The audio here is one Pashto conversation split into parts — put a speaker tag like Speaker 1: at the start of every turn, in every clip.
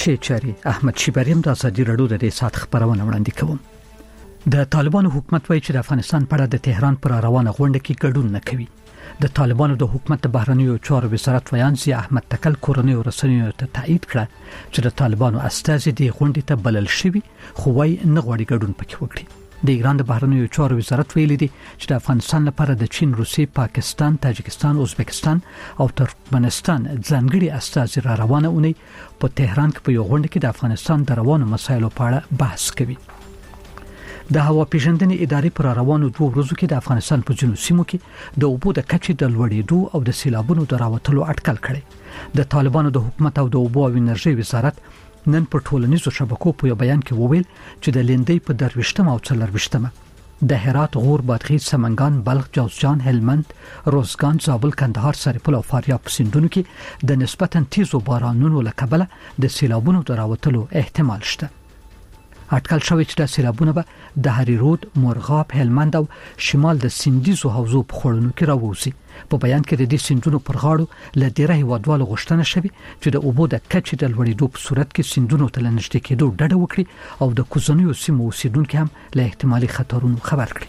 Speaker 1: ریښې چاري احمد شیبریم د ازادي راډیو د سات خبرونه وړاندې کوم. د طالبانو حکومت وایي چې د افغانستان په اړه د تهران پر روانه غونډه کې ګډون نه کوي. د طالبانو د حکومت د بهرنیو چارو وزارت ویان ضیاء احمد تکل کورنۍ رسنیو ته تایید کړ چې د طالبانو استازي د غونډې ته بلل شوي خو وايي نه غواړي ګډون پکې وکړي. د ایران د بهرنیو چارو وزارت ویلي دی چې د افغانستان لپاره د چین، روسیې، پاکستان، تاجکستان، ازبکستان او ترکمنستان ځانګړي استازي را روانه اونۍ په تهران کې په یو غونډه کې د افغانستان د روانو مسایلو په اړه بحث کوي. د هوا پیژندنې ادارې پر روانو 2 ورځو کې د افغانستان په جنوب سیمو کې د اوبو د کچې د لوړېدو او د سیلابونو د راوتلو اټکل کړي. د طالبانو د حکومت او د اوبو او انرژي وزارت نن په ټولنیزو شبکو په یو بیان کې وویل چې د لیندۍ په 23 او 24 د هرات، غور، بادغیس، سمنګان، بلخ، جوزجان، هلمند، روزګان، زابل، کندهار، سرپل او فاریاب په سیندونو کې د نسبتاً تیزو بارانونو له کبله د سیلابونو د راوتلو احتمال شته. اټکل شوی چې د سیلابونو به د هریرود، مرغاب، هلمند او شمال د سیندیزو حوزو په خړونو کې راوځي. په بیان کې د دې سیندونو پر غاړو له ډیره هیوادوالو غوښتنه شوی چې د اوبو د کچې د لوړېدو په صورت کې سیندونو ته لنږدې کېدو ډډه وکړي او د کوزنیو سیمو اوسیدونکو هم له احتمالي خطرونو خبر کړي.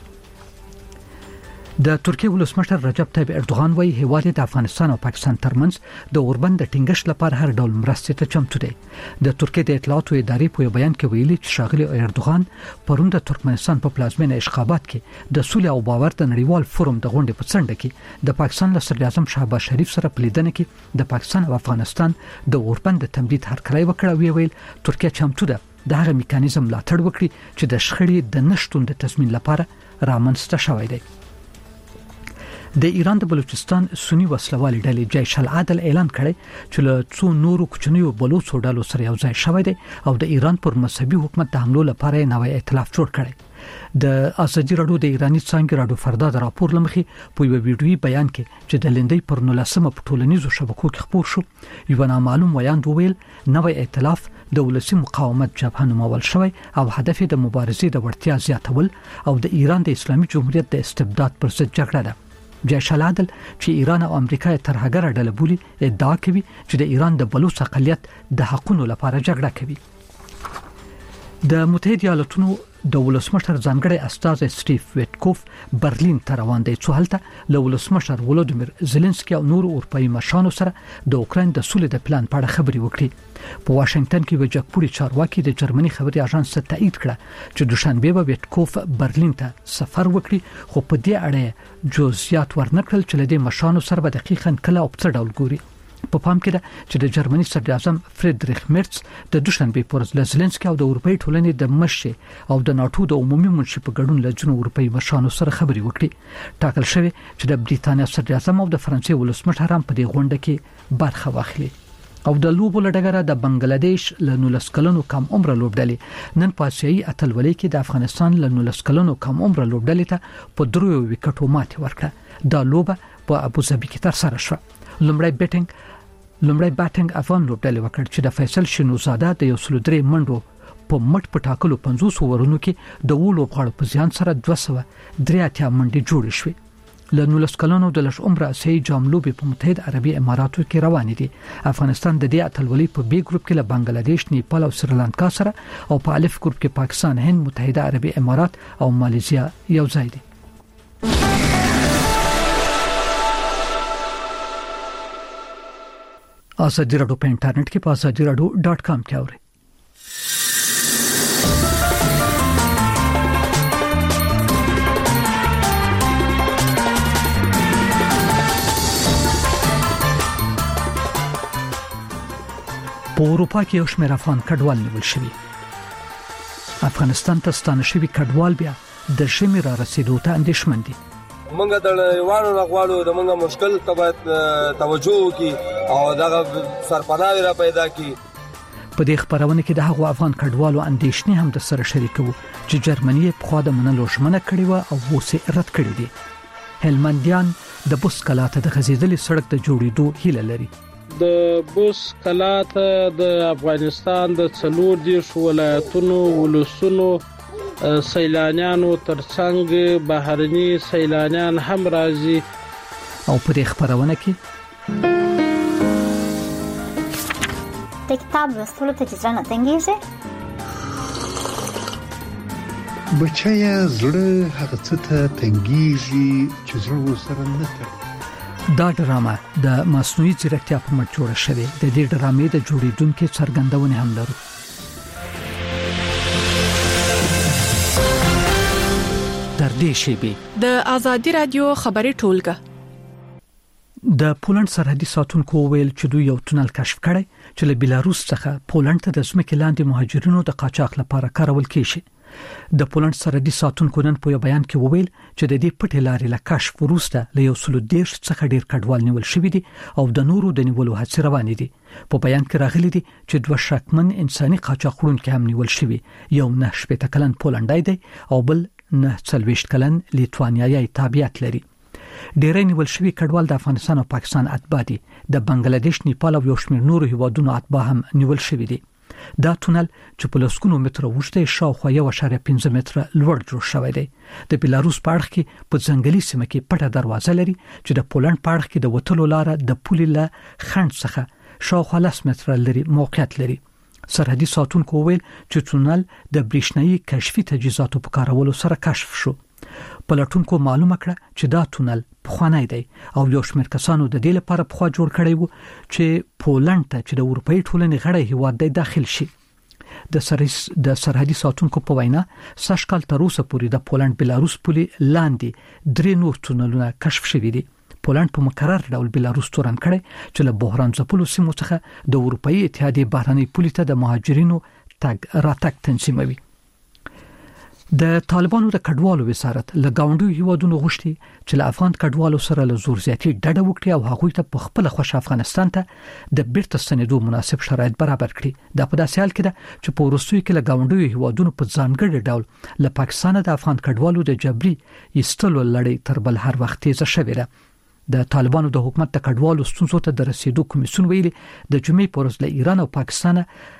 Speaker 1: د ترکیه ولسمشر رجب طیب اردوغان وایي هیواد د افغانستان او پاکستان ترمنځ د اوربند د ټینګښت لپاره هر ډول مرستې ته چمتو دی. د ترکیه د اطلاعاتو ادارې په بیان کې ویلي چې ښاغلي اردوغان پرون د ترکمنستان په پلازمینه اشخابات کې د سولې او باور د نړیوال فورم د غونډې په څنډه کې د پاکستان له صدر اعظم شهباز شریف سره په لیدنه کې د پاکستان او افغانستان د اوربند د تمدید هرکلی وکړ او ویل ترکیه چمتو ده د هغه میکانیزم ملاتړ وکړي چې د شخړې د نشټون د تضمین لپاره رامنځته شوی دی. د ایران د بلوچستان سنی وسلوالي ډلې جیش العدل اعلان کړی چې له څو نورو کوچنیو بلوچو ډلو سره یو ځای شوی دی او د ایران پر مذهبي حکومت د حملو لپاره نوې ائتلاف جوړ کړی. د ازادي راډیو د ایرانی څنګه راډیو فردا د راپور لمخې په یو ویډیوي بیان کې چې د لیندۍ پر 19 په ټولنیزو شبکو کې خپور شو یو نامعلوم ویاند وویل نوې ائتلاف د ولسی مقاومت جبهه نومول شوی او هدف د مبارزې د وړتیا زیاتول او د ایران د اسلامي جمهوریت د استبداد پر ضد جګړه ده. جیش العدل چې ایران او امریکا یې ترهګره ډله بولي ادعا کوي چې د ایران د بلوچ اقلیت د حقونو لپاره جګړه کوي. د متحده ایالاتونو د ولسمشر ځانګړي استازی سټیف ویټکوف برلین ته روان دی چې هلته له ولسمشر ولودیمیر زيلنسکي او نور اروپایي مشرانو سره د اوکراین د سولې د پلان په اړه خبرې وکړي. په واشنگټن کې وجکپوري چارواکي د جرمني خبري اژانس ته تایید کړه چې دوشنبه به ویټکوف برلین ته سفر وکړي خو په دې اړه جزئیات ورنکړل چې له دې مشرانو سره به دقیقاً کله او څه ډول ګوري. په پام کې ده چې د جرمني صدر اعظم فریدریخ مرتز د دوشنبه پر ورځ زيلنسکي او د اروپאי ټولنې د مشر او د ناتو د عمومي منشي په ګډون له جنوب اروپאי مشرانو سره خبرې وکړي. ټاکل شوی چې د بریتانیا صدر اعظم او د فرانسې ولسمشر هم په دې غونډه کې برخه واخلي. او د لوبو لډګره د بنگلاديش له 19 کلنو کم عمر لوبډلې نن په آسیایي اتلولۍ کې د افغانستان له 19 کلنو کم عمر لوبډلې ته په 3 وکټو ماتې ورکړه. دا لوبه په ابوظبي کې ترسره شوه. لومړی بیټینګ افغان لوبډلې وکړ چې د فیصل شینوزاده د 103 منډو په مټ په ټاکلو 50 اورونو کې د لوبغاړو په ځان سره 283 منډې جوړې شوې. له 19 کلونو د لږ عمر آسیایي جام لوبې په متحده عربي اماراتو کې روانې دي. افغانستان د دې اتلولۍ په بي ګروپ کې له بنگلاديش، نیپال او سریلانکا سره او په الف ګروپ کې پاکستان، هند، متحده عربي امارات او ماليزیا یو ځای دي. ازادي راډیو په انټرنیټ کې په azadiراdio.com کې اورئ. په اروپا کې یو شمېر افغان کډوال نیول شوي. افغانستان ته ستانه شوي کډوال بیا د شمېر را رسیدو ته اندېښمن دي.
Speaker 2: منګه د یوانو غواړو د منګه مشکل ته باید توجه وکړي او دا سرپناه را پیدا کړي.
Speaker 1: په دې خبرونه کې د هغو افغان کډوالو اندېښنې هم د سره شریکو چې جرمني په خوا د منلو ژمنه کړې و او اوس یې رد کړې دي. هلمندیان د بوس کلا ته د غزیدلې سړک د جوړېدو هیله لري.
Speaker 3: د بوس کلا ته د افغانستان د 40 ولایتونو ولسونو سیلانیانو ترڅنګ بهرني سیلانیان هم راځي.
Speaker 1: او په دې خبرونه کې
Speaker 4: د کتاب لوستلو ته چې زړه نه تنګېږي؟
Speaker 5: بچیه زړه هغه څه ته تنګېږي چې زړه ورسره نه تړي.
Speaker 1: دا ډرامه د مصنوعي ځیرکتیا په مټ جوړه شوې. د دې ډرامې د جوړیدونکو څرګندونه هم لرو. در دې شیبې
Speaker 6: د آزادي رادیو خبري ټولګه
Speaker 1: د پولند سرحدي ساتونکو ویل چې دوی یو تونل کشف کړی چې له بلاروس څخه پولند ته د ځمکې لاندې مهاجرینو د قاچاق لپاره کارول کیږي. د پولند سرحدي ساتونکو نن په یو بیان کې وویل چې د دې پټې لارې له کشف وروسته له 130 څخه ډیر کډوال نیول شوی دي او د نورو د نیولو هڅې روانې دي. په بیان کې راغلي دي چې دوه شکمن انساني قاچاقونکي هم نیول شوی. یو 9 کلن پولندای دی او بل 9 کلن لیتوانیایی تابعیت لري. ډیری نیول شوی کډوال د افغانستان او پاکستان اتباع دي. د بنگلاديش، نیپال او یو شمېر نورو هیوادونو اتباع هم نیول شوی دي. دا تونل چې په لسګونو متره اوږد دی شاوخوا 1.5 متره لوړ جوړ شوی دی. د بلاروس په اړخ کې په ځنګلي سیمه کې پټه دروازه لري چې د پولند په اړخ کې د وټلو لار د پولې له خنډ څخه شاوخوا 10 متره لري موقعیت لري. سرحدي ساتونکو ویل چې تونل د برېښنايي کشفي تجهیزاتو په کارولو سره کشف شو. پلټونکو معلومه کړه چې دا تونل پخوانی دی او یو شمېر کسانو د دې لپاره پخوا جوړ کړی وو چې پولند ته چې د اروپאי ټولنې غړی هیواد دی داخل شي. د سرحدي ساتونکو په وینا سږکال تر اوسه پورې د پولند بلاروس پولې لاندې 3 نور تونلونه کشف شوي دي. پولند په مقرر ډول بلاروس تورن کړي چې له بحران ځپلو سیمو څخه د اروپאי اتحادیې بهرنۍ پولې ته د مهاجرینو تګ راتګ تنظیموي. د طالبانو د کډوالو وزارت له گاونډیو هیوادونو غوښتي چې له افغان کډوالو سره له زور زیاتي ډډه وکړي او هغوی ته په خپل خوښ افغانستان ته د بیرته ستنېدو مناسب شرایط برابر کړي. دا په داسې حال کې ده چې په وروستیو کې له گاونډیو هیوادونو په ځانګړي ډول له پاکستان د افغان کډوالو د جبري ایستلو لړۍ تر بل هر وخت تیزه شوې ده. د طالبانو د حکومت د کډوالو ستونزو ته د رسیدو کمیسیون ویلي د جمعې په ورځ له ایران او پاکستان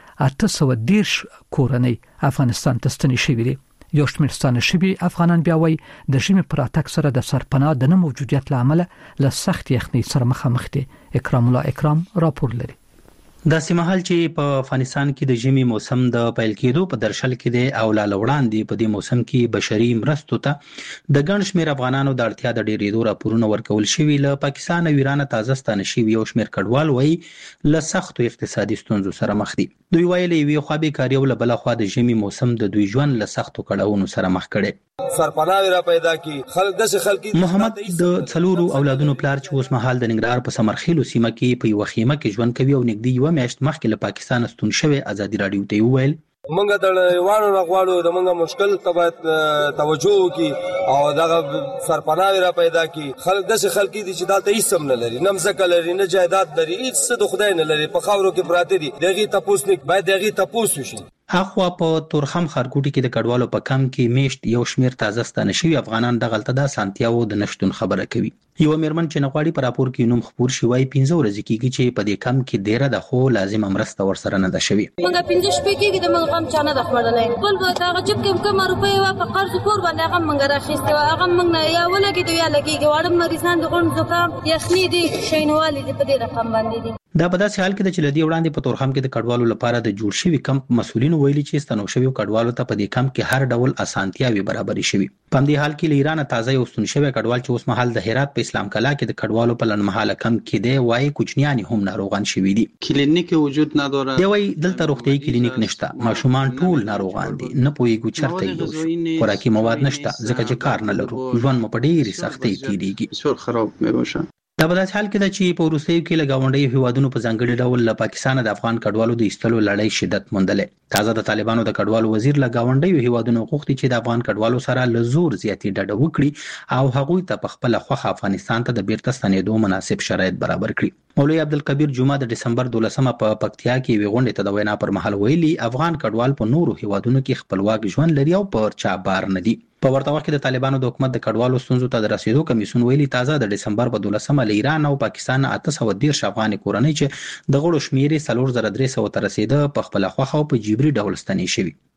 Speaker 1: 810 کورنۍ افغانستان ته ستنې شوې دي. یو شمېر ستانه شوي افغانان بیا وایي د ژمي پر راتګ سره د سرپناه د نه موجودیت له امله له سخت یخنۍ سره مخامخ دي. اکرام الله اکرام راپور لري.
Speaker 7: دا سیمهال چې په افغانستان کې د ژمي موسم د پیل کېدو په درشل کې دی او لا وړاندې په دې موسم کې بشري مرستو ته د ګڼ شمېر افغانانو د اړتیا د ډېرېدو راپورونه ورکول شوي. له پاکستان او ایران تازه ستانه شوي یو شمېر کډوال وایي له سختو اقتصادي ستونزو سره مخ دي. دوی وایي له یوې خوا بیکاري او له بل خوا د ژمي موسم د دوی ژوند له سختو کړاوونو سره مخ کړي.
Speaker 2: سرپناه را پیدا کی خلک د خلکي
Speaker 7: محمد د څلورو اولادونو پلار چې اوس مهال د ننګرهار په سمرخیلو سیمه کې په یو خیمه کې ژوند کوي او نږدې یو میاشت مخکې له پاکستان ستون شوی آزادي رادیو ته وویل
Speaker 2: منګه د وانو غواړو د منګه مشکل ته توجه وکي او دا سرپناه را پیدا کی خلک د خلکي دي چې دا ته هیڅ نه لري، نه مزکه لري، نه جایداد لري، هیڅ څه د خدای نه لري، په خاورو کې پراته دي. دغه تپوس نه باید دغه تپوس وشي.
Speaker 7: اخوا په تورخم خارګوټي کې د کډوالو په کم کې میشت یو شمیر تازه ستانه شوی افغانان د غلطه د سانتیاو د نشټون خبره کوي. یو میرمن چې نغواړي پر راپور کې نوم خبر شوی 15 ورځې کېږي چې په دې کم کې ډیره د خو لازم امرسته ورسره نه ده شوی.
Speaker 8: موږ 15 شپې کې د موږ غم چانه د خبرلای بل به دا غجب کوم روپۍ وا په قرض کور باندې هغه موږ راخېسته هغه موږ نه یا ولګي دی یا لګي وړم مریضان د غون زکام یخني دي شینوالي دي په دې رقم باندې دي.
Speaker 7: دا په داسې حال کې چې لدی وړاندې په تورخم کې د کډوالو لپاره د جوړ شوی کمپ مسولینو ویلي چې ستنو شوی کډوالو ته په دې کمپ کې هر ډول اسانتیاوي برابرې شوی. په دې حال کې ایران تازه یو ستون شوی کډوال چې اوس مهال د هرات په اسلام کلا کې د کډوالو په لنمحاله کمپ کې دی وایي کوچنیان هم ناروغان شوی دي.
Speaker 9: کلینیک وجود نداره.
Speaker 7: دی وایي دلته روغتي کلینیک نشته، ماشومان ټول ناروغان دي، نه پوهیږو چرته یو خوراکي مواد نشته ځکه چې کار نه لرو، ژوند مو په ډېری سختۍ تیریږي.
Speaker 9: سور خراب میشه.
Speaker 7: دا په داسې حال کې ده چې په وروستیو کې له ګاونډیو هیوادونو په ځانګړي ډول له پاکستان د افغان کډوالو د ایستلو لړۍ شدت موندلې. تازه د طالبانو د کډوالو وزیر له ګاونډیو هیوادونو غوښتي چې د افغان کډوالو سره له زور زیاتې ډډه وکړي او هغوی ته په خپله خوښه افغانستان ته د بیرته ستنېدو مناسب شرایط برابر کړي. مولوي عبدالکبیر جمعه د ډسمبر 12 په پکتیا کې یوې غونډې ته د وینا پر مهال ویلي افغان کډوال په نورو هیوادونو کې خپلواک ژوند لري او پر چا بار نه دي. په ورته وخت کې د طالبانو د حکومت د کډوالو ستونزو ته د رسیدو کمیسیون ویلي تازه د ډسمبر په 12 له ایران او پاکستان 810 افغان کورنۍ چې د غړو شمیر 4300 ته رسیده په خپل خوخه او په جبري ډول ستنې شوی.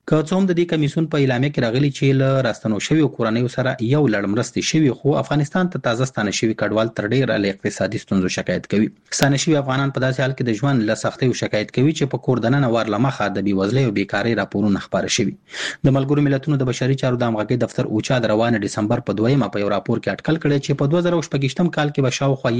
Speaker 7: که څوم د دې کمیسون په اعلامیه کې راغلي چې له راستنو شوی کورنۍ سره یو لړ مرستې شوی خو افغانستان ته تازه ستانه شوی کډوال تر ډیره له اقتصادي ستونزو شکایت کوي. ستانه شوی افغانان په داسې حال کې د ژوند له سختیو شکایت کوي چې په کور دننه ورلمخه د بیوزلۍ او بیکاری راپورونه خبره شوی. د ملګرو ملتونو د بشري چارو د همغږي دفتر اوچا د روانه دسمبر په 2مه په یو راپور کې اټکل کړی چې په 2018 کال کې به شاوخوا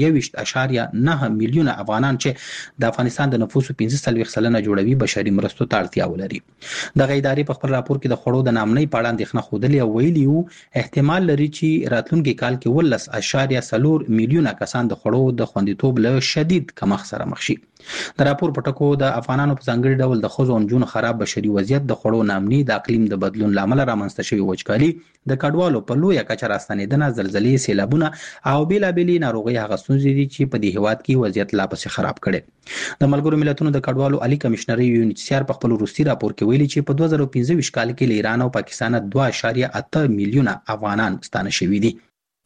Speaker 7: 1.9 میلیونه افغانان چې د افغانستان د نفوسو 15% جوړوي بشري مرستو ته اړتیا ولري. دغه ادارې په خپل راپور کې د خړو د نامنۍ په اړه اندېښنه خوده او ویلي وو احتمال لري چې راتلونکي کال کې 13.4 میلیونه کسان د خړو د خوندیتوب له شدید کمښت سره مخ شي. د راپور په ټکو د افغانانو په ځانګړي ډول د ښځو او نجونو خراب بشري وضعیت د خړو نامنۍ د اقلیم د بدلون لامل رامنځته شوی وچکالي د کډوالو په لویه کچه راستنېدنه زلزلې سیلابونه او بیلابېلې ناروغۍ هغه ستونزې دي چې په دې هیواد کې وضعیت لا پسې خراب کړي. د ملګرو ملتونو د کډوالو عالی کمشنر UNHCR په خپل وروستي راپور کې ویلي چې په 2015 کال کې له ایران او پاکستان 2.8 میلیونه افغانان ستانه شوي دي.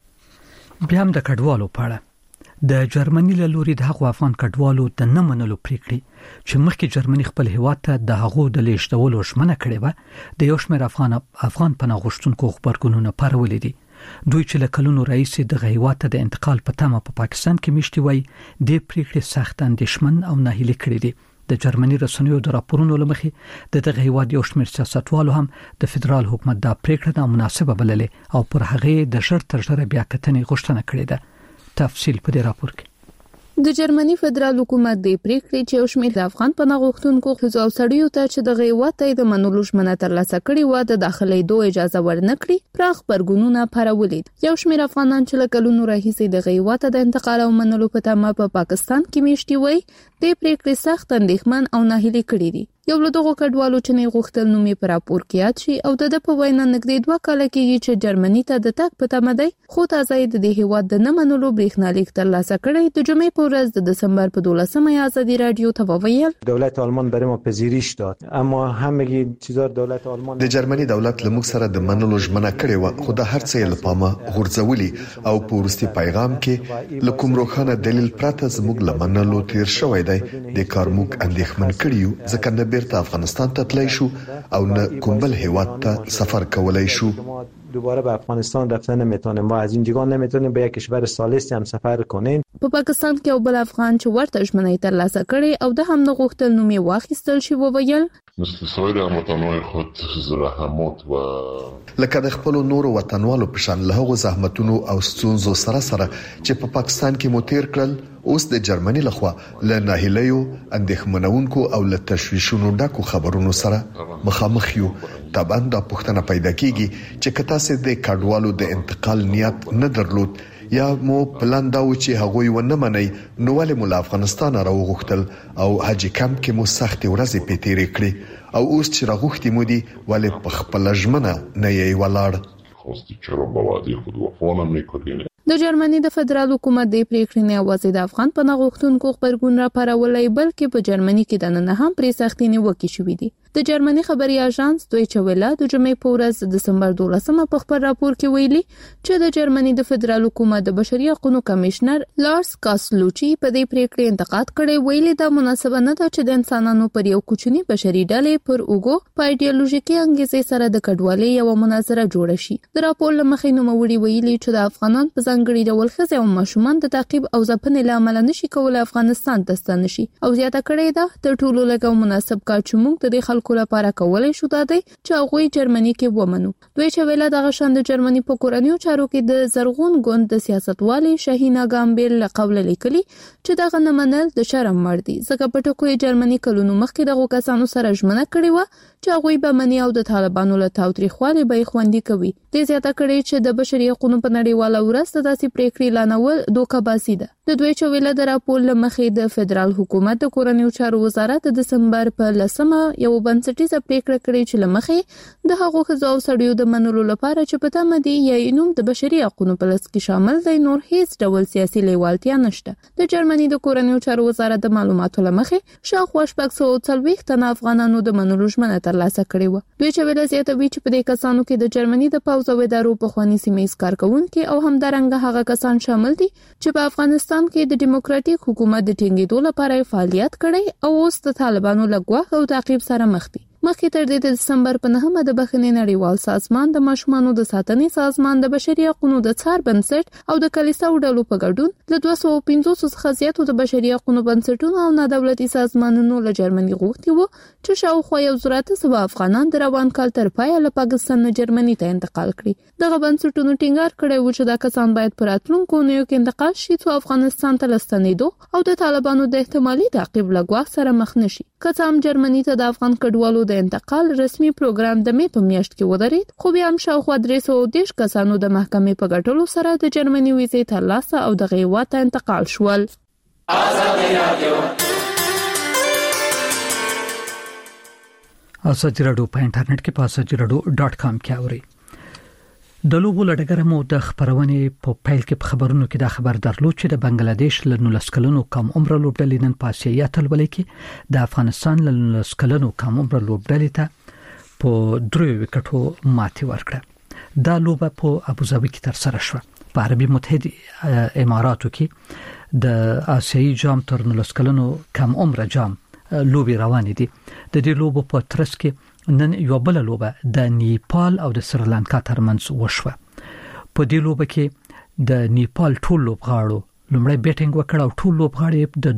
Speaker 1: بیا هم د کډوالو په اړه د جرمني له لوري د هغو افغان کډوالو د نه منلو پریکړې چې مخکې جرمني خپل هیواد ته د هغو د لیږدولو ژمنه کړې وه د یو شمېر افغان پناه غوښتونکو خبرګونونه پارولي دي. دوی چې له کلونو راهیسې دغه هیواد ته د انتقال په تمه په پاکستان کې میشتي وای د پریکړې سخت اندېښمن او ناهیلي کړي دي. د جرمني رسنیو د راپورونو لمخې د دغه هیواد یو شمېر سیاستوالو هم د فدرال حکومت د پریکړې نامناسبه بللې او پر هغه د ژر تر ژره بیا کتنې غوښتنه کړې ده. تفصیل په دې راپور کې
Speaker 6: د جرمني فدرال حکومت د پریکړې چې یو شمېر د افغان پناه غوښتونکو ښځو او سړیو ته چې د هیواد ته د منلو ژمنه ترلاسه کړې وه د داخلېدو اجازه ورنکړي پراخ غبرګونونه پارولي. یو شمېر افغانان چې له کلونو راهیسې د هیواد ته د انتقال او منلو په تمه په پاکستان کې میشتي وای د پریکړې سخت اندېښمن او ناهیلي کړي دي. یو له دغو کډوالو چې نه غوښتل نوم یې په راپور کې یاد شي او د په وینا نږدې 2 کاله کېږي چې جرمني ته د تګ په تمه دی خو تازه د دې هیواد د نه منلو برېښنالیک ترلاسه کړی. د جمعې په ورځ د دسامبر په 12مه آزادی رادیو ته وویل
Speaker 10: دولت آلمان برای ما پذیرش داد اما همگی چیزا دولت آلمان
Speaker 11: د جرمني دولت لمغ سره د منلو ژمنه کړې و خو د هر څه لپاره غورځولي او په ورستي پیغام کې لکوم روخانه دلیل پراته زموږ لمنلو تیر شوی دی د کارموک اندېښمن کړیو ځکه نه بیرته افغانستان ته تللی شو او نه کوم بل هیواد ته سفر کولای شو.
Speaker 10: دوباره به افغانستان رفتن نمیتونیم و از اینجا نمیتونیم به یک کشور ثالث هم سفر کنیم.
Speaker 6: په پاکستان کې یو بل افغان چې ورته ژمنه ترلاسه کړې او د هم نه غوښتل نوم یې واخیستل شي وویل
Speaker 12: مثل سایر هموطنان خود زحمات و
Speaker 11: لکه د خپل نورو وطنوالو په شان له هغو زحمتونو او ستونزو سره چې په پاکستان کې مو تیر کړل اوس د جرمني لخوا له ناهیلیو اندېښمنونکو او له تشویشونو ډکو خبرونو سره مخامخ یو. طبعا دا پوښتنه پیدا کیږي چې کته سه د کډوالو د انتقال نیت نه درلود یا مو پلان دا و چې هغوی ونه مني نو ولې مو افغانستان راوغختل او حج کمپ کې مو سخت ورځې پېتېرې کړې او اوس چې راغوختي مو دي ولې په خپل ژمنه نه یې ولاړ
Speaker 12: خواستی چرا با وعده خود وفا نمی‌کنید.
Speaker 6: د جرمني د فدرال حکومت د پریکړې نه یوازې د افغان پناه غوښتونکو خبرګون را پارولای بلکې په جرمني کې د نن هم پرې سختي نیوکې شوې دي. د جرمني خبري اژانس دویچه ویله د جمعې په ورځ د دسمبر 12مه په خبر راپور کې ویلي چې د جرمني د فدرال حکومت د بشري حقوقو کمشنر لارس کاسلوچي په دې پریکړې انتقاد کړی ویلي دا مناسبه نه ده چې د انسانانو پر یو کوچني بشري ډلې پر اوګو په ایډیالوژیکي انګیزې سره د کډوالۍ یو مناظره جوړه شي. د راپور لمخې نوموړي ویلي چې د افغانان په ځانګړي ډول ښځې او ماشومان د تعقیب او ځپنې له امله نشي کولای افغانستان ته ستانه شي او زیاته کړې ده تر ټولو لږ او مناسب کار چې موږ د خلکو لپاره کولای شو دا دی چې هغوی جرمني کې ومنو. دوی چې ویله دغه شان د جرمني په کورنیو چارو کې د زرغون ګوند د سیاستوالي شاهینه ګامبل له قوله لیکلي چې دغه نه منل د شرم وړ دي ځکه په ټکو جرمني کلونو مخکې دغه کسانو سره ژمنه کړې و چې هغوی به مني او د طالبانو له تاوتریخوالي به خوندي کوي. د زیاته کړې چې د بشري حقوقو په نړیواله ورځ د داسې پریکړې اعلانول دوکه‌بازي ده. د دوی چې ویله د راپور لمخې د فدرال حکومت د کورنیو چارو وزارت د دسمبر په 10مه یو بنسټیزه پریکړه کړې چې لمخې د هغو ښځو او سړیو د منلو لپاره چې په تمه دي یا نوم د بشري حقوقو په لست کې شامل دی نور هیڅ ډول سیاسي لیوالتیا نشته. د جرمني د کورنیو چارو وزارت د معلوماتو لمخې شاوخوا 640 تنه افغانانو د منلو ژمنه ترلاسه کړې و. دوی چې ویله زیاتوي چې په دې کسانو کې د جرمني د پوځ او ادارو په خواني سیمې کارکونکو او همدارنګه هغه کسان شامل دي چې په افغانستان کې د دیموکراتیک حکومت د ټینګېدو لپاره فعالیت کړي او اوس د طالبانو له ګواښ او تعقیب سره مخ دي. مخکې تر دې د دسمبر په 9 د بخښنې نړیوال سازمان د ماشومانو د ساتنې سازمان د بشري حقوقو د څار بنسټ او د کلیساو ډلو په ګډون له 250 څخه زیاتو د بشري حقوقو بنسټونو او نادولتي سازمانونو له جرمني غوښتي وو چې شاوخوا 1,000 افغانان د روان کال تر پایه له پاکستان نه جرمني ته انتقال کړي. دغه بنسټونو ټینګار کړی و چې دا کسان باید پر راتلونکو اونیو کې انتقال شي څو افغانستان ته لستنېدو او د طالبانو د احتمالي تعقیب له ګواښ سره مخ نشي. کڅام جرمني ته د افغان کډوالو د انتقال رسمي پروګرام د می په میاشت کې ودرېد، خو بیا هم شاوخوا 310 کسانو د محکمې په ګټلو سره د جرمني ویزې ترلاسه او د هیواد ته انتقال شول.
Speaker 1: ازادي راډیو په انټرنیټ کې په azadieradio.com کې اوري. د لوبو لړګره مو د خبرونې په پیل کې په خبرونو کې دا خبر درلود چې د بنگلاديش له 19 کلنو کم عمر لوبډلې نن په آسیا تلولې کې د افغانستان له 19 کلنو کم عمر لوبډلې ته په 3 وکټو ماتې ورکړه. دا لوبه په ابوظبي کې تر سره شوه. په عربي متحده اماراتو کې د آسیایي جام تر 19 کلنو کم عمر جام لوبي روان دي. د دې لوبو په ترڅ کې نن یو بل لوبه د نیپال او د سریلانکا ترمنځ وشوه. په دې لوبه کې د نیپال ټول لوبغاړو لومړی بیټینګ وکړ او ټول لوبغاړي د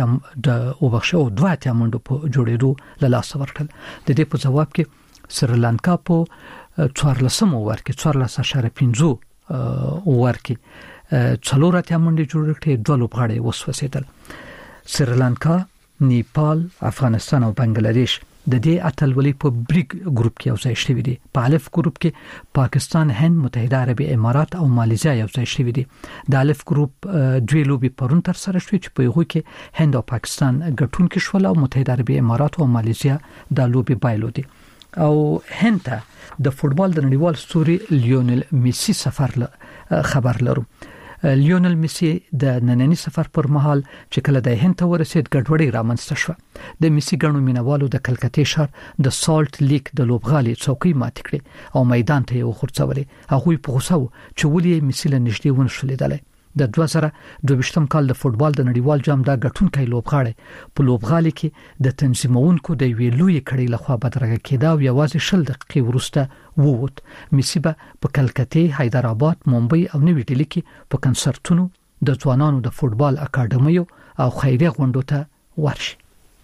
Speaker 1: 2 منډو په جوړېدو له لاس ورکړل. د دې په جواب کې سریلانکا په 14 اوور کې 14.5 اوور کې 4 منډې جوړ کړې، 2 لوبغاړي وسوسېدل. سریلانکا، نیپال، افغانستان او بنگلاديش د دې اتلولي په بریګ ګروپ کې یوځای شوي دي. په الف ګروپ کې پاکستان، هند، متحده عربي امارات او مالیزیا یوځای شوي دي. د الف ګروپ 2 لوبي پرون تر سره شوې چې په هغه کې هند او پاکستان ګټونکي شول او متحده عربي امارات او مالیزیا د لوبي بایلودي. او هند ته د فوتبال د نړیوال ستوري لیونل میسی سفر خبر لرو. لیونل میسی د نننی سفر پر مهال چې کله د هند ته ورسید ګډوډي رامنځته شوه. د میسی ګڼو مینوالو د کلکتې شهر د سالت لیک د لوبغالي څوکۍ مات کړې او میدان ته یې وخورڅولې. هغه په غوسه و چې ولې میسی له نږدې ونشلیدل. د 2022 کال د فوتبال د نړیوال جام د ګټونکي لوبغاړي په لوبغالي کې د تنظیمونکو د ویلوې کړي لخوا بدرګه کېدا او یوازې 10 دقیقې وروسته ووت. میسی په کلکتې، حیدرآباد، ممبئی او نوې ډیلی کې په کنسرتونو د ځوانانو د فوتبال اکاډمیو او خیریه غونډو ته ورشي.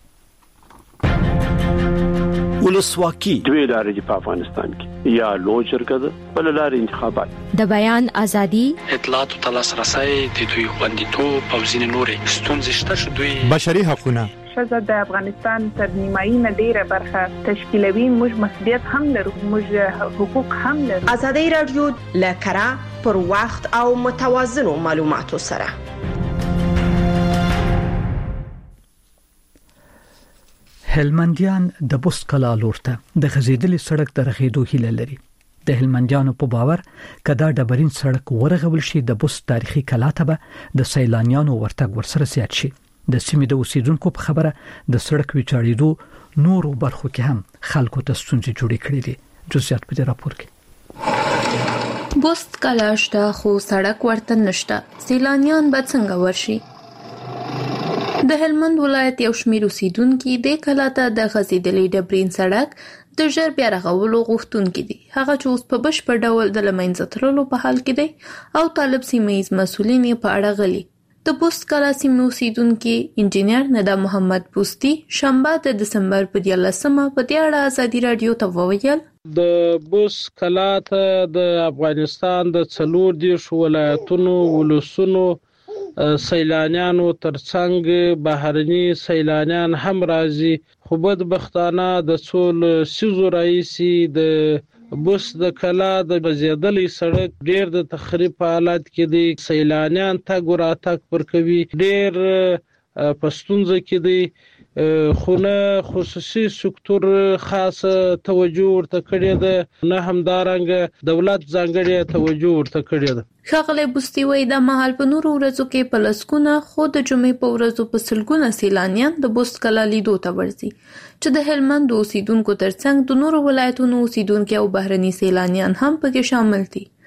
Speaker 13: ولسواکي دوی لارې په افغانستان کې یا لوی شرکت بل لارې انتخابات
Speaker 14: د بیان ازادي،
Speaker 15: اطلاعات او تلاسرسي د دوی خوندیتوب او ځینې نورې ستونزې شته چې دوی
Speaker 16: بشري حقوقونه
Speaker 17: شزه د افغانستان تر نیمایي نه ډیره برخه تشکیلوي. موږ مسؤلیت هم لرو، موږ حقوق هم لرو.
Speaker 14: ازادي رادیو لکرا پر وخت او متوازن معلوماتو سره.
Speaker 1: هلمندیان د بوست کلا لورته د غزیدلې سړک د رغېدو هیله لري. د هلمندیانو په باور کدا ډبرین سړک ورغول شي د بوست تاریخي کلا ته به د سیلانیانو ورتګ ورسره زیات شي. د سیمې د اوسیدونکو په خبره د سړک ویجاړېدو نورو برخو کې هم خلکو ته ستونزې جوړې کړې دي. جزئیات په دې راپور کې.
Speaker 6: بوست کلا شته خو سړک ورته نشته. سیلانیان به څنګه ورشي؟ د هلمند ولایت یو شمېر اوسیدونکو د کلا ته د غزیدلې ډبرین سړک د ژر بیا رغولو غوښتونکي دي. هغه چې اوس په بشپړ ډول د لمنځه تللو په حال کې دی او طالب سیمه ییز مسؤلین په اړه غلي. د بوست کلا سیمې اوسیدونکي انجینر ندا محمد بوستي شنبه د دسمبر په 11مه په دې اړه ازادي رادیو ته وویل.
Speaker 3: د بوست کلا ته د افغانستان د 40 ولایتونو ولسونو سیلانیانو ترڅنګ بهرني سیلانیان هم راځي، خو بدبختانه د څول سيزو رئیسي د بوس د کلا د بزیدلې سړک ډیر د تخریب حالت کې دي. سیلانیان تګ وراتګ پر کوي، ډیر پښتونځ کې دي، خو نه خصوصي سکتور خاص توجه ورته کړی ده، نه همدارنګه دولت ځانګړی توجه ورته کړی ده.
Speaker 6: ښاغلی بوستي وایي دا مهال په نورو ورځو کې په لسګونه خو د جمعې په ورځو په سلګونه سیلانیان د بوست کلا لیدو ته ورځي چې د هلمند اوسیدونکو ترڅنګ د نورو ولایتونو اوسیدونکو او بهرني سیلانیان هم پکې شامل دي.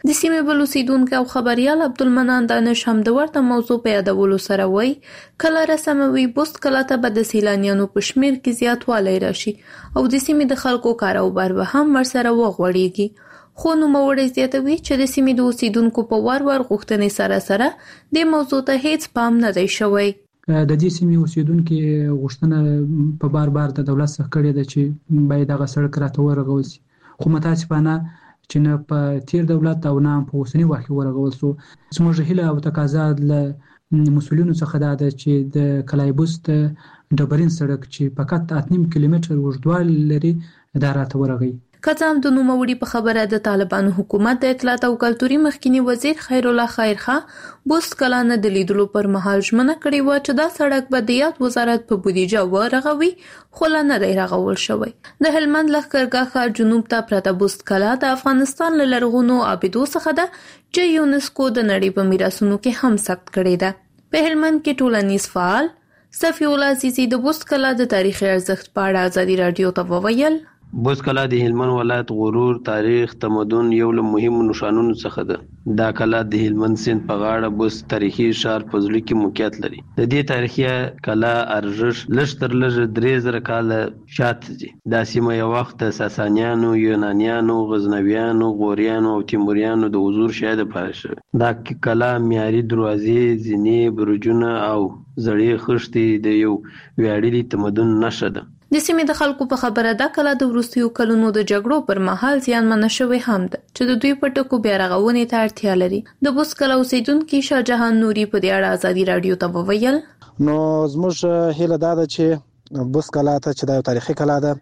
Speaker 6: د سیمې بل اوسیدونکو او خبريال عبدالمنان دانش هم د ورته موضوع په یادولو سره وایي کله رسموي بوست کله ته به د سیلانیانو په شمیر کې زیاتوالی راشي او د سیمې د خلکو کاروبار به هم ورسره وغوړېږي. خو نوموړی زیاتوي چې د سیمې د اوسیدونکو په وار غوښتنې سره سره د موضوع ته هیڅ پام نه دی شوی.
Speaker 16: د دې سیمې اوسیدونکو غوښتنه په بار د دولت څخه کړې ده چې باید هغه سړک راته ورغول شي، خو متاسفانه چې نه په تیر دولت او نه په اوسنی وخت کې ورغول شو. زموږ هیله او تقاضا له مسؤلینو څخه ده چې د کلایبوست ډبرین سړک چې فقط 8.5 کیلومتر اوږدوالی لري دا راته ورغی.
Speaker 6: که څه هم د نوموړي په خبره د طالبانو حکومت د اطلاعات او کلتوري مخکینی وزیر خیر الله خیرخه بوست کلا نه د لیدلو پر مهال ژمنه کړې و چې دا سړک به د یاد وزارت په بودیجه ورغوي، خو لا نه دی رغول شوی. د هلمند لښکرګاه ښار جنوب ته پرته بوست کلا د افغانستان له لرغونو عابدو څخه ده چې یونسکو د نړۍ په میراثونو کې هم ثبت کړې ده. په هلمند کې ټولنیز فعال صفی الله عزیزی د بوست کلا د تاریخي ارزښت په اړه ازادي رادیو ته وویل.
Speaker 13: بوست کلا د هلمند ولایت غرور، تاریخ، تمدن یو له مهمو نشانونو څخه ده. دا کلا د هلمند سیند په غاړه بوست تاریخي ښار په زړه کې موقعیت لري. د دې تاریخي کلا ارزښت لږ تر لږه 3000 کاله شاته دي. دا سیمه یو وخت د ساسانیانو، یونانیانو، غزنویانو، غوریانو او تیموریانو د حضور شاهد پاتې شوه. دا کلا معیاري دروازې، زینې، برجونه او زړې خښتې د یو ویاړلي تمدن نښه ده.
Speaker 6: د سیمې د خلکو په خبره دا کلا د وروستیو کلونو د جګړو پر مهال زیانمنه شوې هم ده چې د دوی په ټکو بیا رغونې ته اړتیا لري. د بوست کلا اوسیدونکي شاه جهان نوري په دې اړه ازادي رادیو ته وویل.
Speaker 18: نو زموږ هیله دا ده چې بوست کلا ته چې دا یو تاریخي کلا ده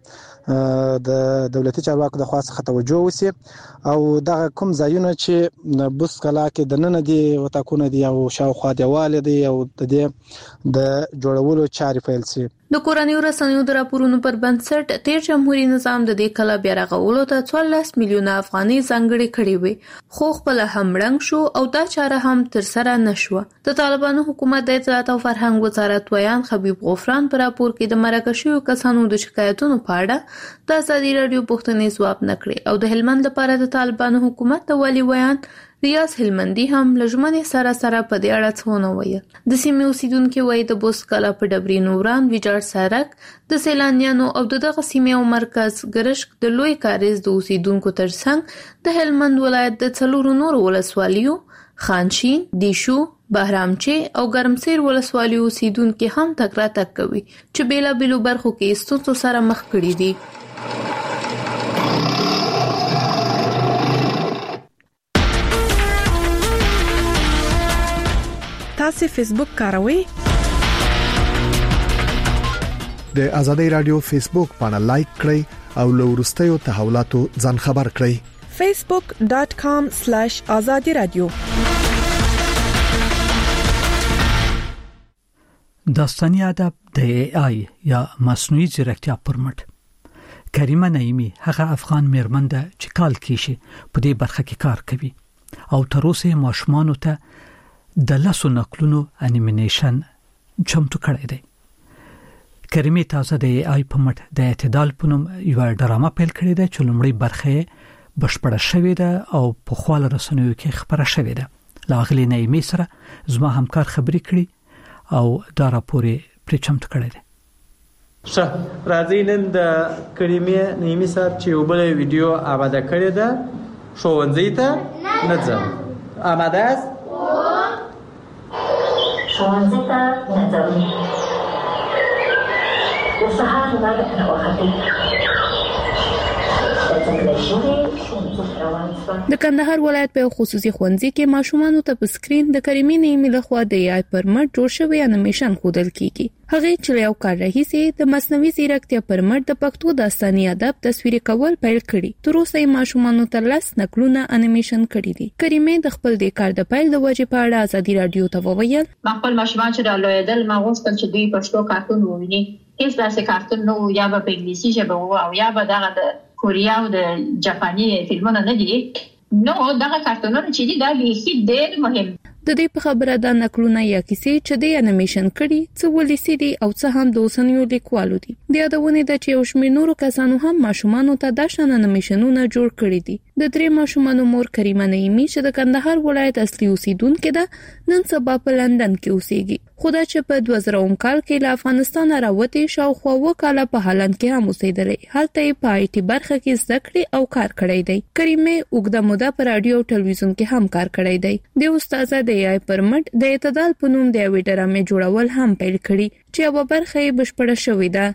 Speaker 18: د دولتي چارواکو د خوا څخه توجه وشي او دغه کوم ځایونه چې بوست کلا کې د نن دي وتاکونه دي او شاوخوا دیواله دي او د دې د جوړولو چارې پیل شي.
Speaker 6: د کورنیو رسنیو د راپورونو پر بنسټ تیر جمهوریت نظام د دې کلا بیا رغولو ته 14 میلیونه افغانۍ ځانګړې کړې وې، خو خپل هم رنګ شو او دا چاره هم تر سره نشوه. د طالبانو حکومت د اطلاعات او فرهنګ وزارت ویان خبیب غفران پر راپور کې د مرکه شویو کسانو د شکایتونو په اړه د ازادي رادیو پوښتنې ځواب نکړي او د هلمند لپاره د طالبانو حکومت د والی ویان ریاض هلمندي هم لژمنې سره په دې اړه څه ونه ویل. د سیمې اوسیدونکو وایي د بوست کلا په ډبرین وران ویجاړ سړک د سیلانیانو او دغه سیمې او مرکز ګرشک د لوی کاریز د اوسیدونکو ترڅنګ د هلمند ولایت د 4 نورو ولسوالیو خانشین، دیشو، بهرامچی او ګرمسیر ولسوالیو اوسیدونکو هم تګ راتګ کوي چې بیلابیلو برخو کې ستونزو سره مخ کړي دي.
Speaker 19: تاسو فیسبوک کاروئ؟
Speaker 11: د ازادي رادیو فیسبوک باندې لایک کړئ او له وروستیو تحولاتو ځان خبر کړئ.
Speaker 19: facebook.com/azadi-radio
Speaker 1: داستاني ادب د AI یا مصنوعي ځیرکتیا پرمټ کریمه نعیمی هغه افغان میرمن ده چې کال کېشي په دې برخه کې کار کوي او تر اوسه ماشومانو ته د لاسو نقلونو انیمیشن چمتو کړی دی. کریمه تازه د AI په مټ د اعتدال په نوم یو ډرامه پیل کړې ده چې لومړی برخه بشپړه شوې ده او په خپل رسنیو کې خبره شوې ده. لاغلی نعیمی سره زما همکار خبرې کړي او دا راپور پر چمتو کړی دی.
Speaker 20: راځي نن د کریمه نعیمی سره چې یو بل ویډیو آماده کړی ده. ښوونځی ته نه ځم. آماده است؟
Speaker 21: ښوونځی ته نه ځم. د سهار لمر راوختی.
Speaker 6: د کندهار ولایت په خصوصي ښوونځي کې ماشومانو ته په سکرین د کریمې نعیمی لخوا د AI پر مټ جوړ شوی انیمیشن ښودل کیږي. هغه چې یو کار راهیسي د مصنوعي ځیرکتیا پر مټ د پښتو داستاني ادب تصویري کول پیل کړي. تر اوسه ماشومانو ته 10 نقلونه انیمیشن کړي دي. کریمې د خپل د کار د پیل د وجې په اړه ازادي رادیو ته وویل.
Speaker 21: خپل ماشومان چې د لویدل ما غوښتل چې دوی پښتو کارتون وویني. هیڅ داسې کارتون نو یا په انګلیسي ژبه او یا به دغه د کوریا او د جاپاني فلمونه نه دي. نو دغه کارتونونه چې دي دا هیڅ ډېر مهم.
Speaker 6: د دې په خبره د نقلونه یا کیسې چې د انیمیشن کړي څه ولسی دي او څه هم د اوسنیو لیکوالو دي. د یادونه ده چې یو شمېر نورو کسانو هم ماشومانو ته د شان انیمیشنونه جوړ کړي دي. د 3 ماشومانو مور کریمه نعیمی چې د کندهار ولایت اصلي اوسیدونکې ده نن سبا په لندن کې اوسېږي. خو دا چې په 2000 کال کې له افغانستان راوتې شاوخوا وکاله په هالند کې هم اوسېدلې. هلته یې په آی ټي برخه کې زده کړې او کار کړی دی. کریمه اوږده موده په رادیو او ټلویزیون کې هم کار کړی دی. د استاد د ای پر مټ د اعتدال په نوم د یوې ډرامې جوړول هم پیل کړي چې یوه برخه یې بشپړه شوې ده.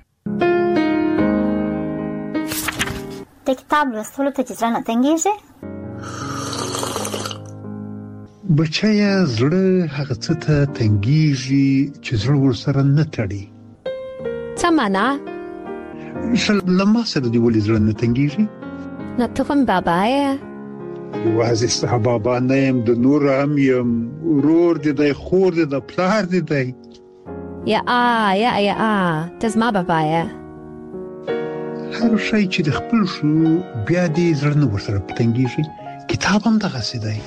Speaker 4: د کتاب لوستلو ته چې زړه نه تنګېږي؟
Speaker 5: بچیه زړه هغه څه ته تنګېږي چې زړه ورسره نه تړي.
Speaker 22: څه معنا؟
Speaker 5: له ما سره دې ولې زړه نه تنګېږي؟
Speaker 22: نه ته هم بابا یې؟
Speaker 5: یوازې ستا بابا نه یم، د نور هم یم، ورور دې دی، خور دې ده، پلار دې دی.
Speaker 22: یا ته زما بابا یې.
Speaker 5: هر شی چې د خپل شو بیا دې زړه نه ورسره تنګېږي. کتاب هم دغسې دی.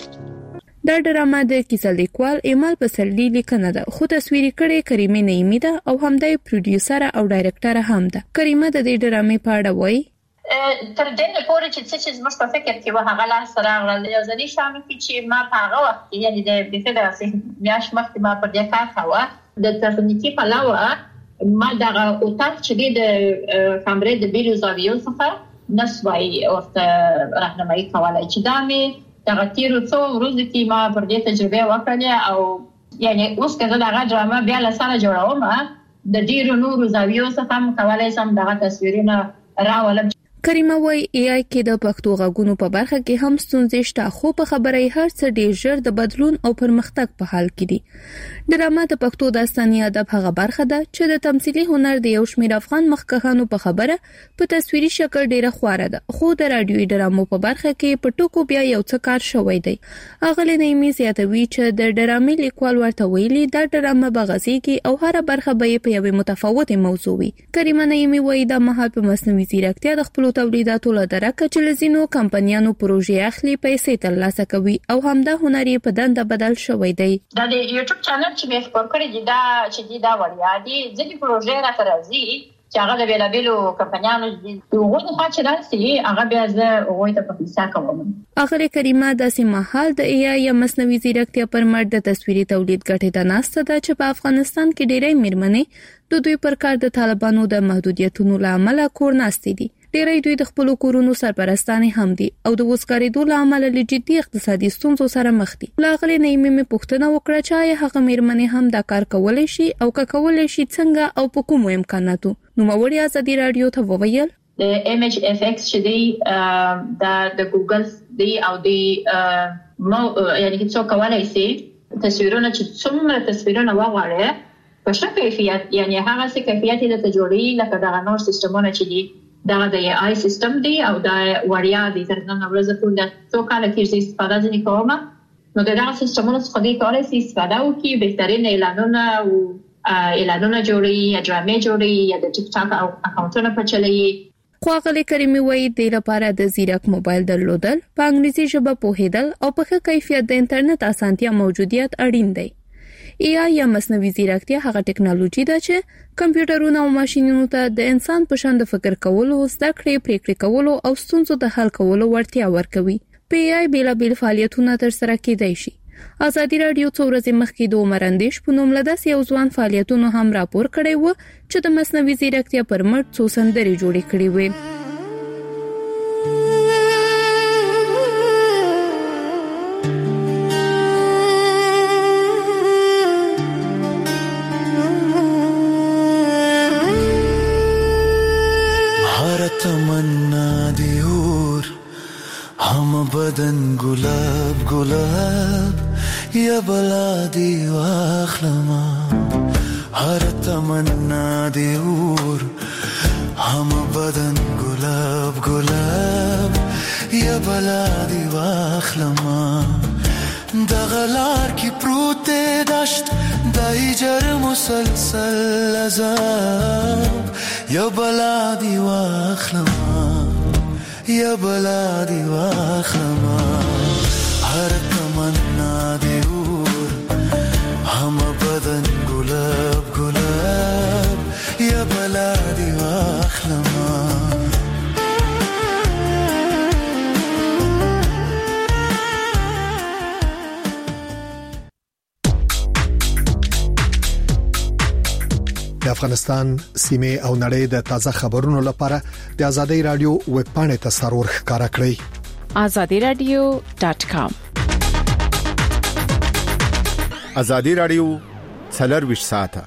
Speaker 6: دا ډرامه د کیسه لیکوال ایمل پسرلی لیکنه ده، خو تصویري کړې کریمه نعیمی ده او همدای پروډیوسر او ډایرکټر هم ده. کریمه د دې ډرامې په اړه وایي
Speaker 21: تر دې نه پورې چې زموږ په فکر کې وه هغه لاس راغله یو ځلې شامل کې چې ما په هغه وخت کې یعنې د بېخي میاشت مخکې ما پر دې کار کاوه د تخنیکي پلوه ما دغه اتاق چې دی د کامرې د بیرو زاویو څخه نسوای ورته راهنمایي کولی چې دا مې دغه تیرو څو ورځو کې ما پر دې تجربه وکړلې او یعنې اوس که زه دغه ډرامه بیا له سره جوړوم د ډېرو نورو زاویو څخه هم کولی شم دغه تصویرونه راولم.
Speaker 6: کریمه وای ای آی کې د پښتو غږونو په برخه کې هم ستونزې شته، خو په خبري هر څه ډیر ژر د بدلون او پرمختګ په حال کې دي. ډرامه د پښتو داستاني ادب هغه برخه ده چې د تمثيلي هنر د یو شمېر افغان مخکښانو په خبره په تصویري شکل ډیره خواره ده، خو د رادیوي ډرامو په برخه کې په ټکو بیا یو څه کار شوی دی. اغلی نعیمی زیاتوي چې د ډرامې لیکوال ورته ویلي دا ډرامه به غږیږي او هر برخه به په یوې متفاوتې موضوع وي. کریمه نعیمی وایي دا مهال په مصنوعي ځیرکتیا د خپل تولیداتو له درکه چې لزینو کمپنیانو پروژې اخلي پیسې ترلاسه کوي او همدا هنري په دنده بدل شوی دی.
Speaker 21: دا د یوټیوب چینل چې مې خپور کړی دی دا چې دا وړیا دي ځینې پروژې راته راځي چې هغه د بیلابیلو کمپنیانو دي هغوی خوا چې راسي هغه بیا زه هغوی ته په پیسه کوم.
Speaker 6: اخر کریمه داسې مهال د ای آی یا مصنوعي ځیرکتیا پر مټ د تصویري تولید ګټې ته ناسته ده چې په افغانستان کې ډېری میرمنې د دوی پر کار د طالبانو د محدودیتونو له امله کور ناستې دي. ډېری دوی د خپل کورونو سرپرستانې هم دي او د وسکارېدو له امله له جدي اقتصادي ستونزو سره مخ دي. لاغلي نعیمي مې پوښتنه وکړه چې آیا هغه میرمنې هم دا کار کولی شي او که کولی شي څنګه او په کومو امکاناتو. نوموړي ازادي رادیو ته وویل
Speaker 21: د ایمیج اف ایکس چې دی د ګوګل دی او دی یعنی چې څو کولای شي تصویرونه چې څومره تصویرونه وغواړي په ښه کیفیت یعنی هغه څه کیفیت یې ته جوړي لکه دغه نور سیستمونه چې دي دا د آی سیستم دی او دا وړیا دی تر نن ورځې پورې څو کاله کېږي استفاده ځنې کومه نو دغه سیستمونو څخه دوی کولی شي استفاده وکړي بهترین اعلانونه او اعلانونه جوړوي یا ډرامې جوړوي یا د ټیک ټاک اکاونټونه په چلوي.
Speaker 6: خو اغلی کریمه وایي د لپاره د زیرک موبایل درلودل په انګلیسي ژبه پوهیدل او په ښه کیفیت د انټرنیټ اسانتیا موجودیت اړین دی. ای آی یا مصنوعي ځیرکتیا هغه ټکنالوژي ده چې کمپیوټرونو او ماشینونو ته د انسان په شان د فکر کولو، زده کړې، پریکړې کولو او ستونزو د حل کولو وړتیا ورکوي. په ای آی بیلابیل فعالیتونه ترسره کیدای شي. ازادي رادیو څو ورځې مخکې د عمر اندیش په نوم له داسې یو ځوان فعالیتونو هم راپور کړی و چې د مصنوعي ځیرکتیا پر مټ څو سندرې جوړې کړې وې.
Speaker 23: तमन्ना दी और हम बदन गुलाब गुलाब या बला दी वाखलमा हर तमन्ना दी और हम बदन गुलाब गुलाब या बला दी वाखलमा दगलार की प्रूते दश्त दाई जर मुसलसल अजाब या बला दी वाखलमा या बला दी वाखलमा हर तमन्ना दे और हम बदन गुलाब गुलाब या बला दी वाखलमा
Speaker 11: د افغانستان سیمه او نړۍ د تازه خبرونو لپاره د ازادي رادیو ویب پاڼې ته سرور ښکارا کړئ
Speaker 19: azadiradio.com
Speaker 2: ازادي رادیو 24 ساعته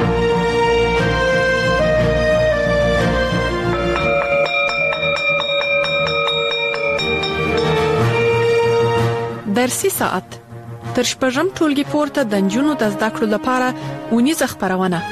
Speaker 19: درسي ساعت تر شپږم ټولګي پورته د جنونو د زده کړو لپاره ونیزه خبرونه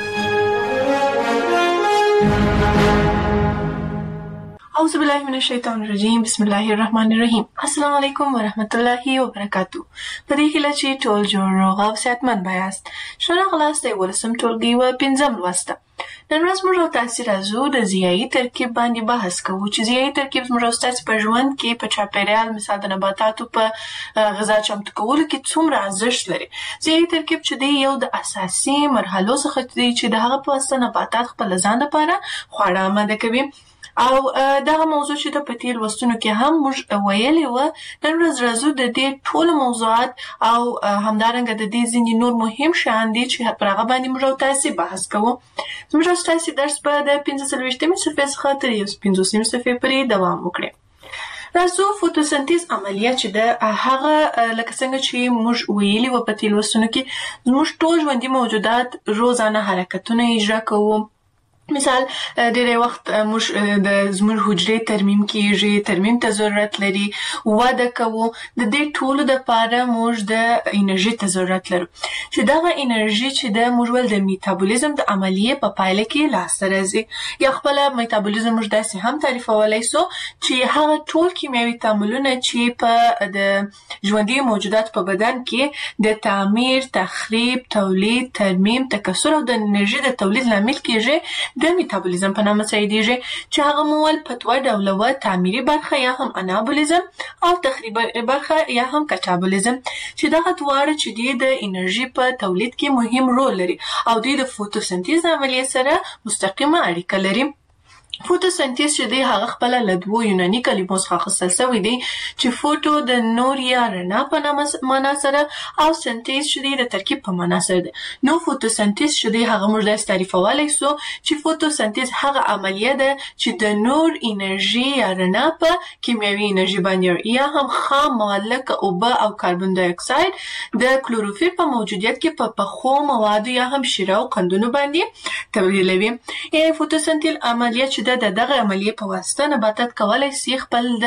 Speaker 8: اعوذ بالله من الشیطان الرجیم بسم الله الرحمن الرحیم السلام علیکم ورحمت الله وبرکاتو. په دې کې چې ټول جوړ روغ او صحتمند بایاست. شنو غلاسته ولسم ټولګي و پنځم لوسته. نن ورځ موږ تاسو راځو د ضیائی ترکیب باندې بحث کوو چې ضیائی ترکیب موږ تاسو په ژوند کې په چاپیریال مثال د نباتاتو په غذا چمتو کولو کې څومره ارزښت لري. ضیائی ترکیب چې دی یو د اساسي مرحلو څخه دی چې د هغه په واسطه نباتات خپل ځان لپاره خواړه آماده کوي. او دا موضوع چې د پتیل وستونو کې هم موږ ویلې و. نن ورځ راځو د دې ټول موضوعات او همدارنګه د دې ځینې نور مهم شیان دي چې پر هغه باندې موږ تاسو بحث کوو. موږ تاسو درس په د 15 صفحې څخه تر 15 صفحې پورې دوام وکړي. راځو فوتوسنتیز عملیه چې د هغه لکه څنګه چې موږ ویلې و پتیل وستونو کې موږ ټول ژوندي موجودات روزانه حرکتونه اجرا کوو. مثال ډېر وخت موږ د زموږ حجرې ترمیم کیږي، ترمیم ته ضرورت لري، واده کوو. د دې ټولو لپاره موږ د انرژي ته ضرورت لرو چې دا انرژي چې د موږ ول د میټابولیزم د عملیه په پایله کې لاسته راځي. یا خپل میټابولیزم موږ داسې هم تعریفولای سو چې هغه ټول کیمیاوي تعاملونه چې په د ژوندي موجودات په بدن کې د تعمیر، تخریب، تولید، ترمیم، تکثر او د انرژي د تولید لامل کیږي د میټابولیزم په نامه سیدیږي چې هغه مول په دوه ډوله و: تعمیري برخه یا هم انابولیزم او تخریبي برخه یا هم کټابولیزم چې دغه دواړه چې د انرژي په تولید کې مهم رول لري او د فوتوسنتیز عملیه سره مستقیمه اړیکه لري. فوتوسنتیز چې دی هغه خپل له دوه یوناني کلمو څخه اخیستل شوی دی چې فوتو د نور یا رڼا په معنا سره او سنتیز چې دی د ترکیب په معنا سره دی. نو فوتوسنتیز چې دی هغه موږ د تعریفولای سو چې فوتوسنتیز هغه عملیه ده چې د نور انرژي یا رڼا په کیمیاوي انرژي باندې یا هم خام مواد لکه اوبه او کاربن دای اکساید د کلوروفیل په موجودیت کې په پخو موادو یا هم شیره او قندونو باندې تبدیلوي. یعنی فوتوسنتیز عملیه چې دغه عملیه په واسطه نباتات کولای شي خپل د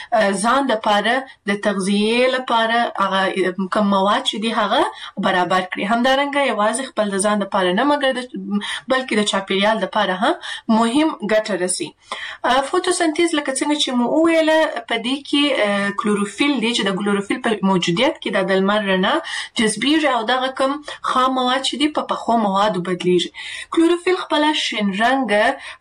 Speaker 8: ځان لپاره د تغذیه لپاره هغه کوم مواد چې دی هغه برابر کړي. همدارنګه یوازې خپل د ځان لپاره نه مګر بلکې د چاپیریال لپاره هم مهم ګټه رسي. فوتوسنتیز لکه څنګه چې مو ویله په دې کې کلوروفیل دی چې د کلوروفیل په موجودیت کې د لمر رڼا جذبیږي او دغه کوم خام مواد چې دی په پخو موادو بدلیږي. کلوروفیل خپل شین رنګ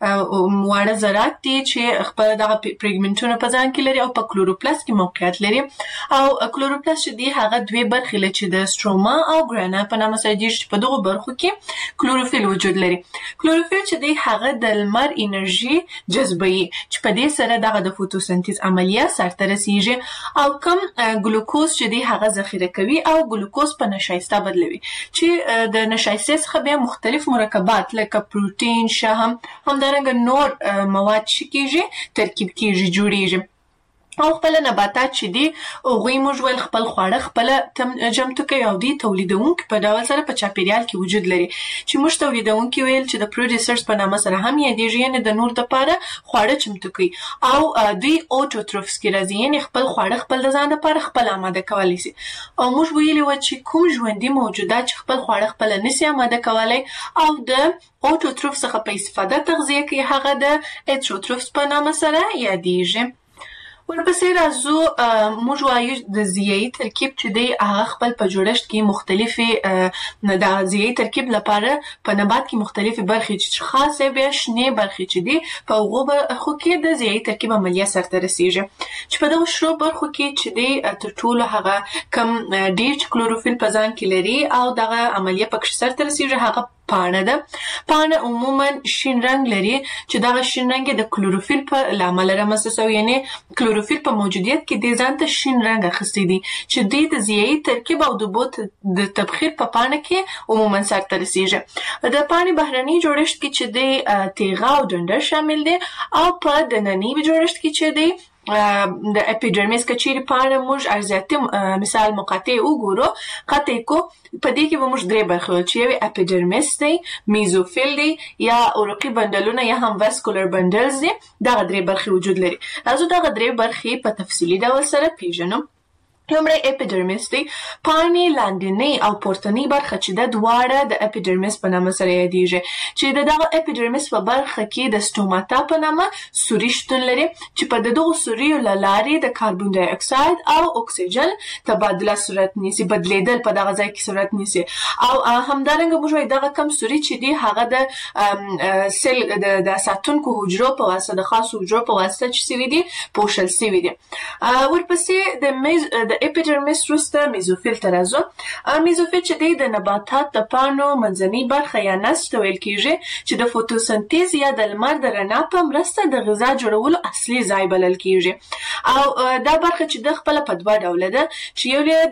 Speaker 8: واړه ذرات دي چې خپل دغه پیګمنټونه په ځان کې لري او په کلوروپلاست کې موقعیت لري. او کلوروپلاست چې دی هغه دوه برخې لري چې د سټروما او ګرانا په نامه سره په دغه برخو کې کلوروفیل وجود لري. کلوروفیل چې دی هغه د لمر انرژي جذبوي چې په دې سره دغه د فوتوسنتیز عملیه سرته رسیږي او کم ګلوکوز چې دی هغه ذخیره کوي او ګلوکوز په نشایسته بدلوي چې د نشایسته څخه بیا مختلف مرکبات لکه پروتین، شحم، همدارنګه نور مواد چې کیږي ترکیب کیږي جوړیږي. او خپل نباتات چې دي هغوی موږ ول خپل خواړه خپل جمع کوي او دي تولیدونکو په ډول سره په چاپیریال کې وجود لري چې موږ تولیدونکو ویل چې د پروډوسرز په نامه سره هم یادېږي یعنی د نور لپاره خواړه چمتو کوي او دوی اوټوټروفس کې راځي یعنی خپل خواړه خپل ځان لپاره خپل آماده کولی شي. او موږ ویلي و چې کوم ژوندي موجودات چې خپل خواړه خپل نشي آماده کولای او د اوټوټروفس څخه په استفاده تغذیه کوي هغه د هیټروټروفس په نامه سره یادېږي. ورپسې راځو موږ وایو د ضیائی ترکیب چې دی هغه خپل په جوړښت کې مختلفې د ضیائی ترکیب لپاره په نبات کې مختلفې برخې چې خاصه بیا شنه برخې چې دی په هغو برخو کې د ضیائی ترکیب عملیه سرته رسیږي چې په دغه شرو برخو کې چې دی تر ټولو هغه کم ډیر کلوروفیل په ځان کې لري او دغه عملیه پکې سرته رسیږي هغه پاڼه ده. پاڼه عموما شین رنګ لري چې دغه شین رنګ د کلوروفیل په لامل رامنځته شوی، یعنی کلوروفیل په موجودیت کې د ځان ته شین رنګ اخیستی دي چې دوی د ضیایي ترکیب او د اوبو د تبخیر په پاڼه کې عموما سرته رسیږي. د پاڼې بهرني جوړښت کې چې د تیغه او ډنډر شامل دي او په دنني جوړښت کې چې دی د اپیډرمیس کچېرې پاڼه موږ ارزیاتي مثال مقاطع وګورو، قطع کو په دې کې به موږ درې برخې ول چې یو اپیډرمیس دی، میزوفیل دی یا عروقي بندلونه یا هم واسکولر بندلز دي. دغه درې برخې وجود لري. راځو دغه درې برخې په تفصیلي ډول سره پیژنو. لومړی اپیډرمیس دی. پاڼې لاندنۍ او پورتنۍ برخه چې د دواړه د اپیډرمیس په نامه سره یادیږي، چې دغه اپیډرمیس په برخه کې د سټوماتا په نامه سوري شتون لري چې په دغه سوریو له لارې د کاربن ډای اکساید او اکسیجن تبادله صورت نیسي، بدلیدل په دغه ځای کې صورت نیسي. او همدارنګه موږ وایو دغه کم سوري چې دی هغه د سیل د ساتونکو حجرو په واسطه د خاصو حجرو په واسطه چې سوي دي پوښل سوي دي. ورپسې د اپیډرمیس وروسته میزوفیل ته راځو. میزوفیل چې دی د نباتات د پاڼو منځنۍ برخه یا نسج ته ویل کیږي چې د فوتوسنتیز یا د لمر د رڼا په مرسته د غذا جوړولو اصلي ځای بلل کیږي. او دا برخه چې د خپل په دوه ډوله ده چې یو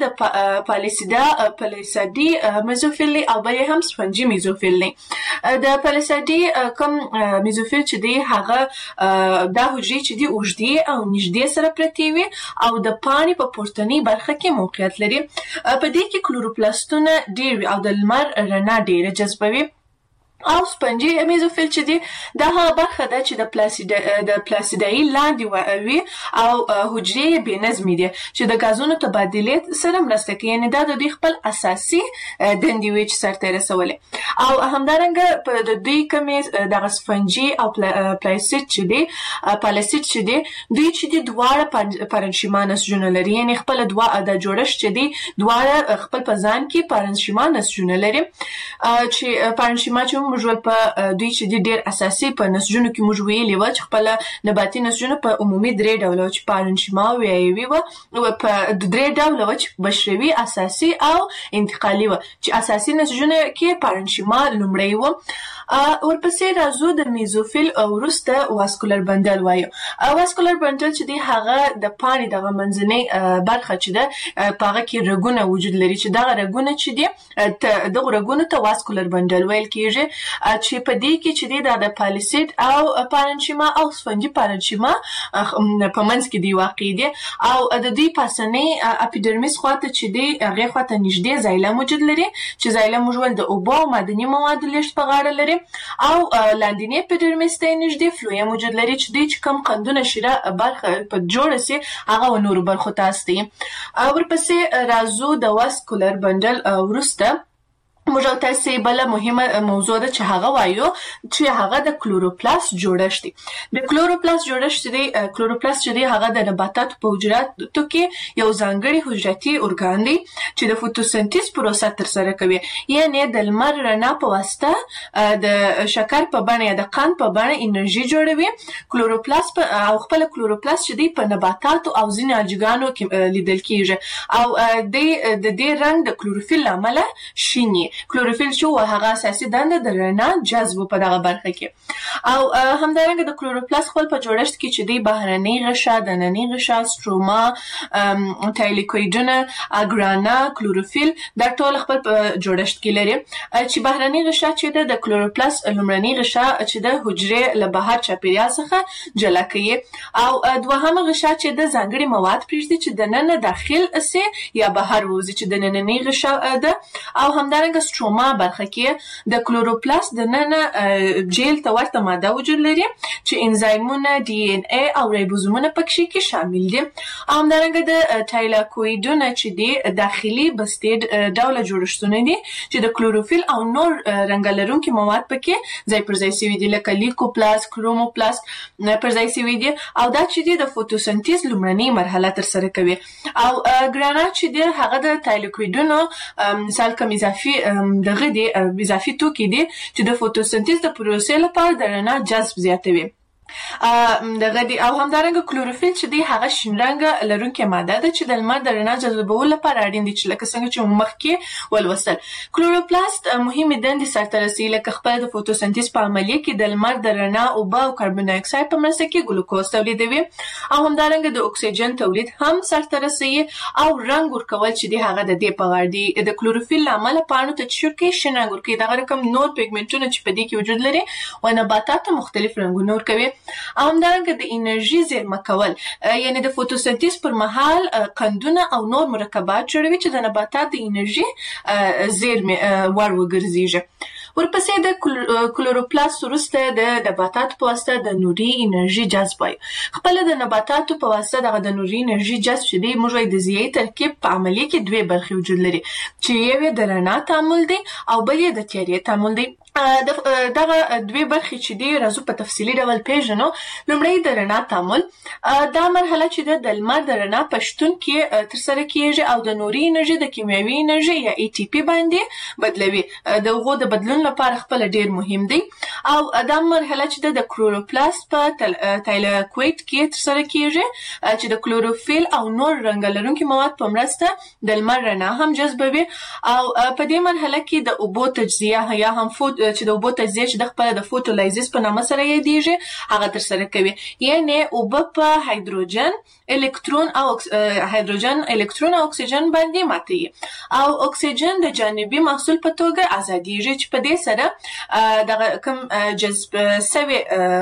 Speaker 8: د پالیسادي میزوفیل دی او بل هم سپنجي میزوفیل دی. د پالیسادي کوم میزوفیل چې دی هغه دا حجرې چې دی اوږدې او نږدې سره پرتې وي او د پاڼې په پورتنۍ برخه کې موقعیت لري. په دې کې کلوروپلاستونه ډېر وي او د لمر رڼا ډېره جذبوي. او سپنجي میزوفیل چې دی دا هغه برخه ده چې د پلاسیدایي لاندې وي او حجرې بې نظمې دي چې د غازونو تبادلې سره مرسته کوي، یعنې دا د دوی خپل اساسي دندې وي چې سرته یې رسولې. او همدارنګه په د دوی کومې دغه سپنجي او پلاسید چې دی دوی چې دی دواړه پارنشیما نسجونه لري، یعنې خپل د جوړښت چې دی دواړه خپل په ځان کې پارنشیما نسجونه لري چې پارنشیما چې موږ په دوی چې دی ډېر اساسي په نسجونو کې موږ ویلي وه چې خپله نباتي نسجونه په عمومي درې ډوله وه چې پارنشیما ویایوي وه، په درې ډوله وه چې بشروي، اساسي او انتقالي وه چې اساسي نسجونه کې پارنشیما لومړی وه. ورپسې راځو د میزوفیل وروسته واسکولر بندل وایو. واسکولر بندل چې دی هغه د پاڼې دغه منځنۍ برخه چې ده په هغه کې رګونه وجود لري چې دغه رګونه چې دی دغه رګونو ته واسکولر بندل ویل کیږي چې په دې کې چې دی د پالیسید او پارنشیما او سفنجي پارنشیما په منځ کې دی واقع دي. او د دوی پاسنۍ اپیډرمیس خواته چې دی هغې خواته نږدې زایلم وجود لري چې زایلم موږ ویل د اوبو او معدني موادو لیږد په غاړه لري. او لاندنی اپیډرمیس ته نږدې فلویم وجود لري چې دوی چې کوم قندونه شیره برخه په جوړه سي هغه نورو برخو ته استي. ورپسې راځو د واسکولر بندل وروسته موږ تاسو بل مهمه موضوع ده چې هغه وایو چې هغه د کلوروپلاست جوړښت دی. د کلوروپلاست جوړښت دی کلوروپلاست چې دی هغه د نباتاتو په حجراتو کې یو ځانګړی حجراتي ارګان دی چې د فوتوسنتیز پروسه ترسره کوي، یعنی د لمر رڼا په واسطه د شکر په بڼه یا د قند په بڼه انرژي جوړوي. کلوروپلاست او خپل کلوروپلاست چې دی په نباتاتو او ځینې الجګانو کې لیدل کیږي او د دې رنګ د کلوروفیل لامل شینی. کلوروفیل چې هغه اساسي دنده د رڼا جذب په دغه برخه کې. او همدارنګه د کلوروپلاست خپل په جوړښت کې چې دی بهرنۍ غشا، دننۍ غشا، سټروما، تایلیکویډونه، اګرانا، کلوروفیل دا ټول خپل په جوړښت کې لري چې بهرنۍ غشا چې د کلوروپلاست لومړنۍ غشا چې د حجرې له بهر چاپیریال څخه جلا کوي. او دوهمه غشا چې د ځانګړي مواد پرېږدي چې دننه داخل سي یا بهر وځي چې د نننۍ غشا ده. او همدارنګه سټروما برخه کې د کلوروپلاست د ننه جیل ته ورته ماده وجود لري چې انزایمونه، ډي ان ای او ریبوزومونه پکې کې شامل دي. همدارنګه د تایلاکویډونه چې دی داخلي بستې ډوله جوړښتونه دي چې د کلوروفیل او نور رنګ لرونکي مواد پکې ځای پر ځای شوي دي لکه لیکوپلاست، کروموپلاست پر ځای شوي دي او دا چې دی د فوتوسنتیز لومړنۍ مرحله ترسره کوي. او ګرانا چې دی هغه د تایلاکویډونو مثال کوم اضافي توکي دي چې د فوتوسنتیز د پروسې لپاره د رڼا جذب زیاتوي. دغه دی او همدارنګه کلوروفیل چې دی هغه شین رنګ لرونکي ماده ده چې د لمر د رڼا جذبولو لپاره اړین دي چې لکه څنګه چې مخکې ولوستل. کلوروپلاست مهمه دندې سرته رسوي لکه خپل د فوتوسنتیز په عملیه کې د لمر د رڼا اوبه او کاربن ډای اکساید په مرسته کې ګلوکوز تولیدوي او همدارنګه د اکسیجن تولید هم سرته رسوي او رنګ ورکول چې دی هغه د دې په غاړه دی. د کلوروفیل عمل پاڼو ته چې شورکې شین رنګ ورکوي دغه رقم نور پیګمنټونه چې په دې کې وجود لري او نباتات مختلف رنگونه ورکوي. همدارنګه د انرژي زیرمه کول یعنی د فوتوسنتیز پر مهال قندونه او نور مرکبات جوړوي چې د نباتات د انرژي زیرمه ور وګرځيږي. ورپسې د کلوروپلاست وروسته د نباتاتو په واسطه د نوري انرژي جذبوي. خپل د نباتاتو په واسطه دغه د نوري انرژي جذب شدي موږ د ضیايي ترکیب په عملیه کې دوه برخې وجود لري چې یو د رڼا تعامل دی او بل د تیارې تعامل دی. دغه دوه برخې چې دی راځو په تفصیلی ډول پیژنو. لومړی د رڼا تعامل دا مرحله چې د لمر د رڼا په شتون کې ترسره کیږي او د نوري انرژي د کیمیاوي انرژي یا ATP باندې بدلوي. دغه د بدلون لپاره خپل ډیر مهم دی او دا مرحله چې د کلوروپلاست په تایلاکویت کې ترسره کیږي چې د کلوروفیل او نور رنګ لرونکي مواد په مرسته د لمر رڼا هم جذبوي او په دې مرحله کې د اوبو تجزیه یا هم چې د اوبو تجزیه چې د خپل د فوټولایزس په نامه سره یادېږي هغه ترسره کوي. یعنی اوبه په هایدروجن الکترون او اکسیجن باندې ماتي او اکسیجن د جانبي محصول په توګه ازاديږي چې په دې سره د کوم جذب سوي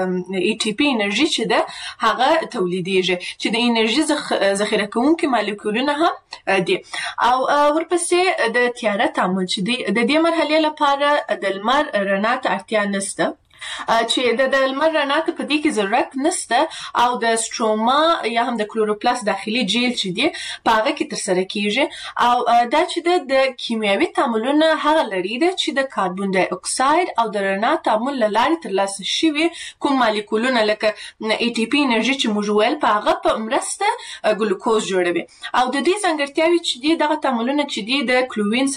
Speaker 8: ATP انرژي چې ده هغه تولیدېږي چې د انرژي ذخیره کوونکي مالیکولونه هم دي. او ورپسې د تیاره تعامل چې د دې مرحله لپاره د لمر رڼا ته اړتیا نشته چې د لمر رڼا ته په دې کې ضرورت نشته او د سټروما یا هم د کلوروپلاست داخلي جیل چې دی په هغه کې ترسره کیږي او دا چې د کیمیاوي تعاملونه هغه لري چې د کاربن ډای اکساید او د رڼا تعامل لاره ترلاسه شوی کوم مالیکولونه لکه ATP انرژي چې موږ ویل په هغه په مرسته ګلوکوز جوړوي او د دې ځانګړتیاوې چې دی دغه تعاملونه چې دی د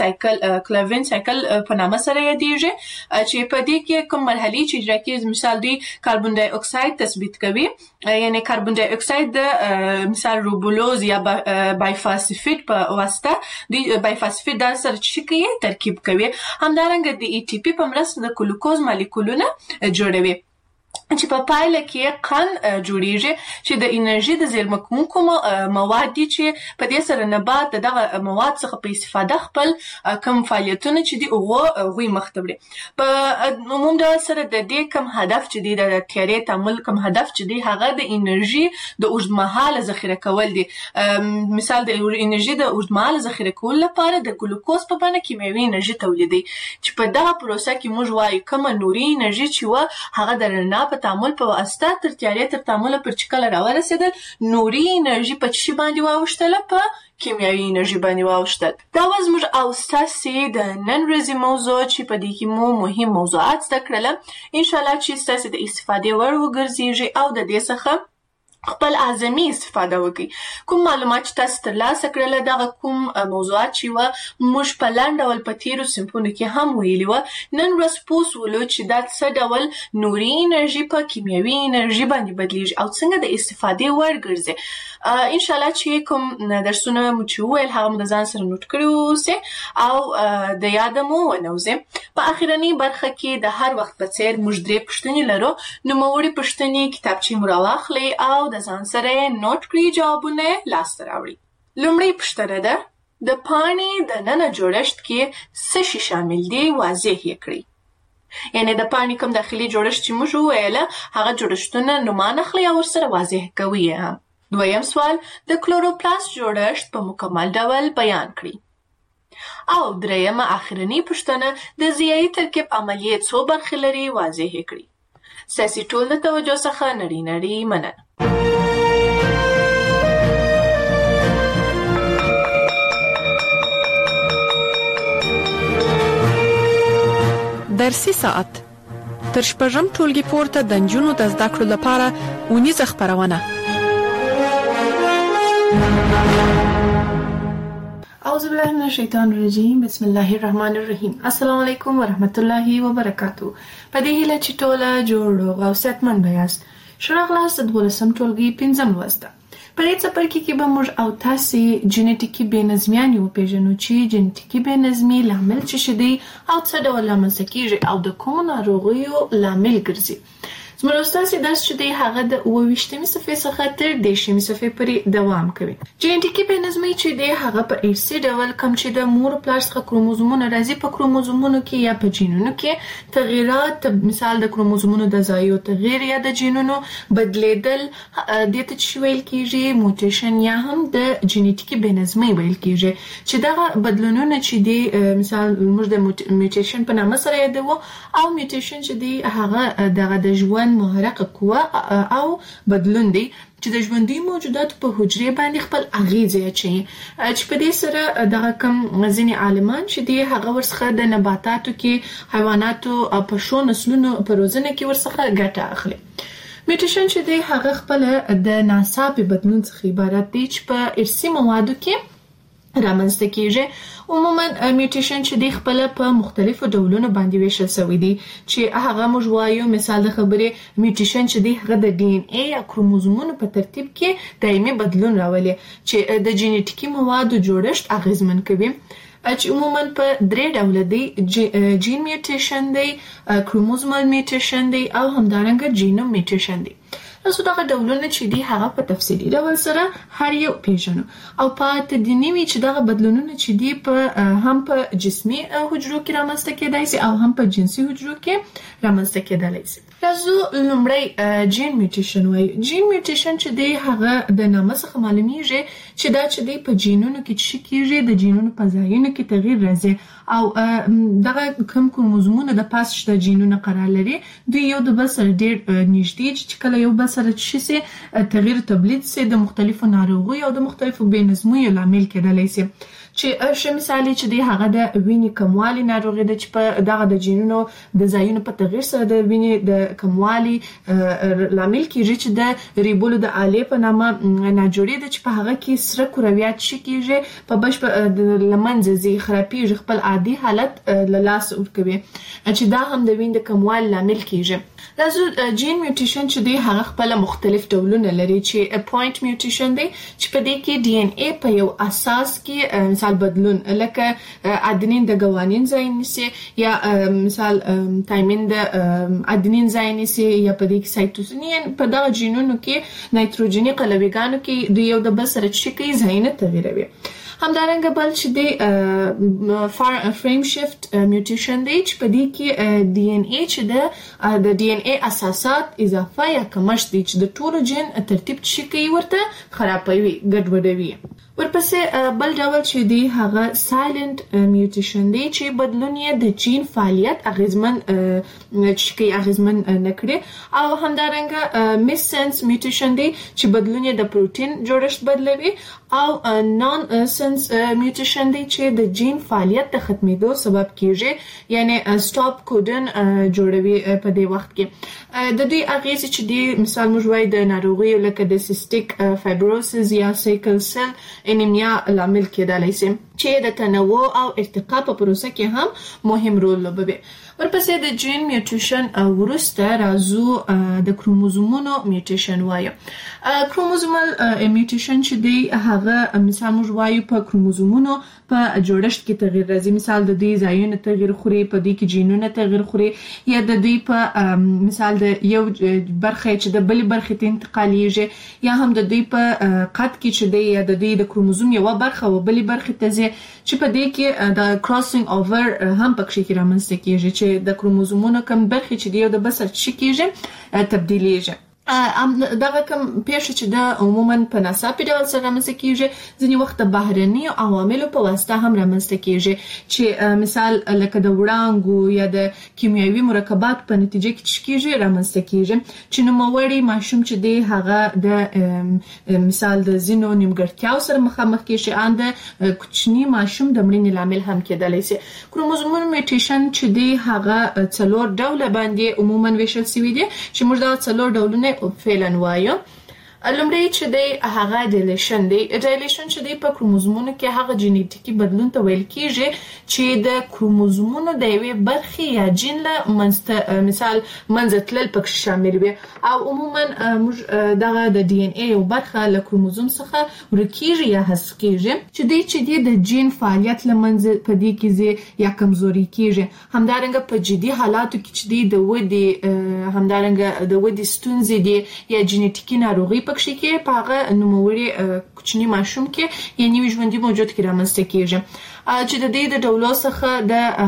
Speaker 8: کلوین سایکل په نامه سره یادېږي چې په دې کې کوم مرحلې اجرا کیږي. مثال دی کاربن ډای اکساید تثبیت کوي یعنی کاربن ډای اکساید د مثال روبولوز یا بایفاسفیټ په واسطه دی بایفاسفیټ د سره چې کوي ترکیب کوي. همدارنګه د ATP په مرسته د ګلوکوز مالیکولونه جوړوي چې په پایله کې قند جوړیږي چې د انرژي د زیرمه کوونکو مواد دي چې په دې سره نبات دغه مواد څخه په استفاده خپل کوم فعالیتونه چې دي هغوی مخته وړي. په عموم ډول سره د دې کوم هدف چې دی د تیارې تعامل کوم هدف چې دی هغه د انرژي د اوږدمهاله ذخیره کول دي. مثال د انرژي د اوږدمهاله ذخیره کول لپاره د ګلوکوز په بڼه کیمیاوي انرژي تولیدوي چې په دغه پروسه کې موږ وایو کوم نوري انرژي چې هغه د رڼا په تعامل په واسطه تر تیارې تر تعامل پر چکل راورسېدل نوري انرژي په چی باندې واوښتله په کیمیاوي انرژي باندې واوښتل. دا زموږ او ستاسې د نن ورځې موضوع چې په دې کې مو مهم موضوعات زده کړل. ان شاء الله چې ستاسې د استفادې وړ وګرځيږي او د دې څخه خپل اعظمي استفاده وکړي. کوم معلومات چې تاسو ترلاسه کړل دغه کوم موضوعات چې و موږ په لاندې ډول په تیرو صنفونو کې هم ویلي و. نن ورځ پوسولو چې دا څه ډول نوري انرژي په کیمیاوي انرژي باندې بدلیږي او څنګه د استفادې وړ ګرځي. ان شاء الله چې کوم درسونه مو چې ویل هغه مو د ځان سره نوٹ کړی اوسئ او د یاد مو ونوځئ. په اخرنۍ برخه کې د هر وخت په څیر موږ درې پوښتنې لرو. نوموړې پوښتنې کتابچې مو راواخلئ او د ځان سره نوٹ کړئ جوابونه لاسته راوړئ. لومړی پوښتنه ده د پاڼې د ننه جوړښت کې څه شی شامل دي واضح یې کړئ. یعنی د پاڼې کوم داخلي جوړښت چې موږ ویل هغه جوړښتونه نومان اخلئ او ورسره واضح کوئ یې هم. دویم سوال د کلوروپلاست جوړښت په مکمل ډول بیان کړئ. او دریمه اخرنۍ پوښتنه د ضیايي ترکیب عملیې څو برخې لري واضح یې کړئ. ستاسې ټول د توجه څخه نړۍ مننه.
Speaker 19: درسي ساعت تر شپږم ټولګي پورته د نجونو د زده کړو لپاره اونیزه خپرونه.
Speaker 8: اعوذ بالله من الشیطان الرجیم بسم الله الرحمن الرحیم. السلام علیکم ورحمت الله وبرکاتو. په دې هیله چې ټوله جوړ او صحتمند یاست. شراغلاست د 12 ټولګي 5 لوسته. په دې څپرکي کې به موږ او تاسې جینټیکي بېنظمیانې وپېژنو چې جینټیکي بېنظمي لامل څه دی او څه ډول رامنځته کېږي او د کومو ناروغیو لامل ګرځي. زموږ ستاسې درس چې دی هغه د 28مې صفحې څخه تر 30مې صفحې پورې دوام کوي. جینټیکي بېنظمي چې دی هغه په ارثي ډول کوم چې د مور او پلار څخه کروموزومونه راځي په کروموزومونو کې یا په جینونو کې تغیرات، مثال د کروموزومونو د ځایو تغییر یا د جینونو بدلیدل دې ته چې ویل کېږي موټیشن یا هم د جینټیکي بېنظمي ویل کېږي چې دغه بدلونونه چې دی مثال موږ د موټیشن په نامه سره یادوو او موټیشن چې دی هغه دغه د ژوند محرکه قوه او بدلون دی چې د ژوندي موجوداتو په حجرې باندې خپل اغیزه اچوي چې په دې سره دغه کم ځینې عالمان چې دی هغه ورڅخه د نباتاتو کې حیواناتو په شو نسلونو په روزنه کې ورڅخه ګټه اخلي. میوټیشن چې دی هغه خپل د ناڅاپي بدلون څخه عبارت دی چې په ارثي موادو کې رامنځته کېږي. عموما میوټیشن چې دی خپل په مختلفو ډولونو باندې ویشل شوی دی چې هغه موږ وایو مثال د خبرې میوټیشن چې دی هغه د ډي ان اي یا کروموزومونو په ترتیب کې دایمي بدلون راولي چې د جینټیکي موادو جوړښت اغیزمن کوي چې عموما په 3 ډوله دی: جین میوټیشن دی، کروموزومال میوټیشن دی او همدارنګه جینوم میوټیشن دی. تاسو دغه ډولونه چې دی هغه په تفصیلي ډول سره هر یو پیژنو او پاتې دي نیوي چې دغه بدلونونه چې دی په هم په جسمي حجرو کې رامنځته کېدای شي او هم په جنسي حجرو کې رامنځته کېدای شي. تاسو لومړی جین میوټیشن وایي. جین میوټیشن چې دی هغه د نامه څخه معلومیږي چې دا چې دی په جینونو کې چې کېږي د جینونو په ځایونو کې تغییر راځي او دغه کوم کروموزومونه د پاس شته جینونه قرار لري دوی یو د بل سره ډېر نږدې چې کله یو بل سره شي تغییر تولید سي د مختلفو ناروغیو او د مختلفو بېنظمیو لامل کېدلی شي. چې ښه مثال چې دی هغه د وینې کموالي ناروغي ده چې په دغه د جینونو د ځایونو په تغییر سره د وینې د کموالي لامل کېږي چې د ریبولو د آلې په نامه ناجوړي ده چې په هغه کې سره کرویات شي کېږي په بشپړ له منځه ځي، خرابېږي، خپل عادي حالت له لاسه ورکوي چې دا هم د وینې د کموالي لامل کېږي. تاسو جین میوټیشن چې دی هغه خپل مختلف ډولونه لري چې پوینټ میوټیشن دی چې په دې کې ډي ان اي په یو اساس کې مثال بدلون لکه ادنین د ګوانین ځای نیسي یا مثال تایمین د ادنین ځای نیسي یا په دې کې سایتوسینین په دغه جینونو کې نایتروجني قلویګانو کې د یو د بل سره چې کوي ځایونه تغیروي. همدارنګه بل چې دی فریم شفت میوټیشن دی چې په دې کې ډي ان اي چې د ډي ان اي اساسات اضافه یا کمښت دی چې د ټولو جین ترتیب چې کوي ورته خرابوي، ګډوډوي. ورپسې بل ډول چې دی هغه سایلنت میوټیشن دی چې بدلون یې د جین فعالیت اغیزمن نکړي او همدارنګه میس سنس میوټیشن دی چې بدلون یې د پروتین جوړښت بدلوي او نان سنس میوټیشن دی چې د جین فعالیت د ختمېدو سبب کېږي یعنی سټاپ کوډن جوړوي په دې وخت کې. د دوی اغیزې چې دی مثال موږ وایو د ناروغیو لکه د سیسټیک فایبروسس یا سیکل سیل انیمیا لامل کېدلی شي چې د تنوع او ارتقا په پروسه کې هم مهم رول لوبوي. ورپسې د جین میوټیشن وروسته راځو د کروموزومونو میوټیشن وایو. کروموزومال میوټیشن چې دی هغه مثال موږ وایو په کروموزومونو په جوړښت کې تغییر راځي، مثال د دوی ځایونه تغییر خوري، په دوی کې جینونه تغییر خوري یا د دوی په مثال د یو برخه چې د بلې برخې ته انتقالیږي یا هم د دوی په قد کې چې دی یا د دوی د کروموزوم یوه برخه و بلې برخې ته ځي چې په دې کې د کراسینګ اوور هم پکې کې رامنځته کېږي چې د کروموزومونو کوم برخې چې دی یو د بل سره چې کېږي تبدیلیږي. دغه کوم پیښه چې د عموما په ناڅاپي ډول سره رامنځته کېږي ځینې وخت د بهرنیو عواملو په واسطه هم رامنځته کېږي چې مثال لکه د وړانګو یا د کیمیاوي مرکبات په نتیجه کې چې کېږي رامنځته کېږي چې نوموړی ماشوم چې دی هغه د مثال د ځینو نیمګړتیاو سره مخامخ کېږي ان د کوچني ماشوم د مړینې لامل هم کېدلی شي. کروموزومونو میوټیشن چې دی هغه 4 ډوله باندې عموما ویشل شوي دي چې موږ دا 4 ډولونه فعلا وایو. لومړی چې دی هغه ډایلیشن دی. ډایلیشن چې دی په کروموزومونو کې هغه جینیټیکي بدلون ته ویل کیږي چې د کروموزومونو د یوې برخې یا جین له مثال منځ تلل پکې شامل وي او عموما موږ دغه د ډي ان اي یو برخه له کروموزوم څخه ورکیږي یا حذف کیږي چې دی د جین فعالیت لمنځ په دې کې زی یا کمزوري کیږي. همدارنګه په جدي حالاتو کې چې دی د ودې همدارنګه د ودې ستونزې دی یا جینیټیکي ناروغي پکې کې په هغه نوموړي کوچني ماشوم کې یا نوي ژوندي موجود کې رامنځته کیږي چې د دې د ډولو څخه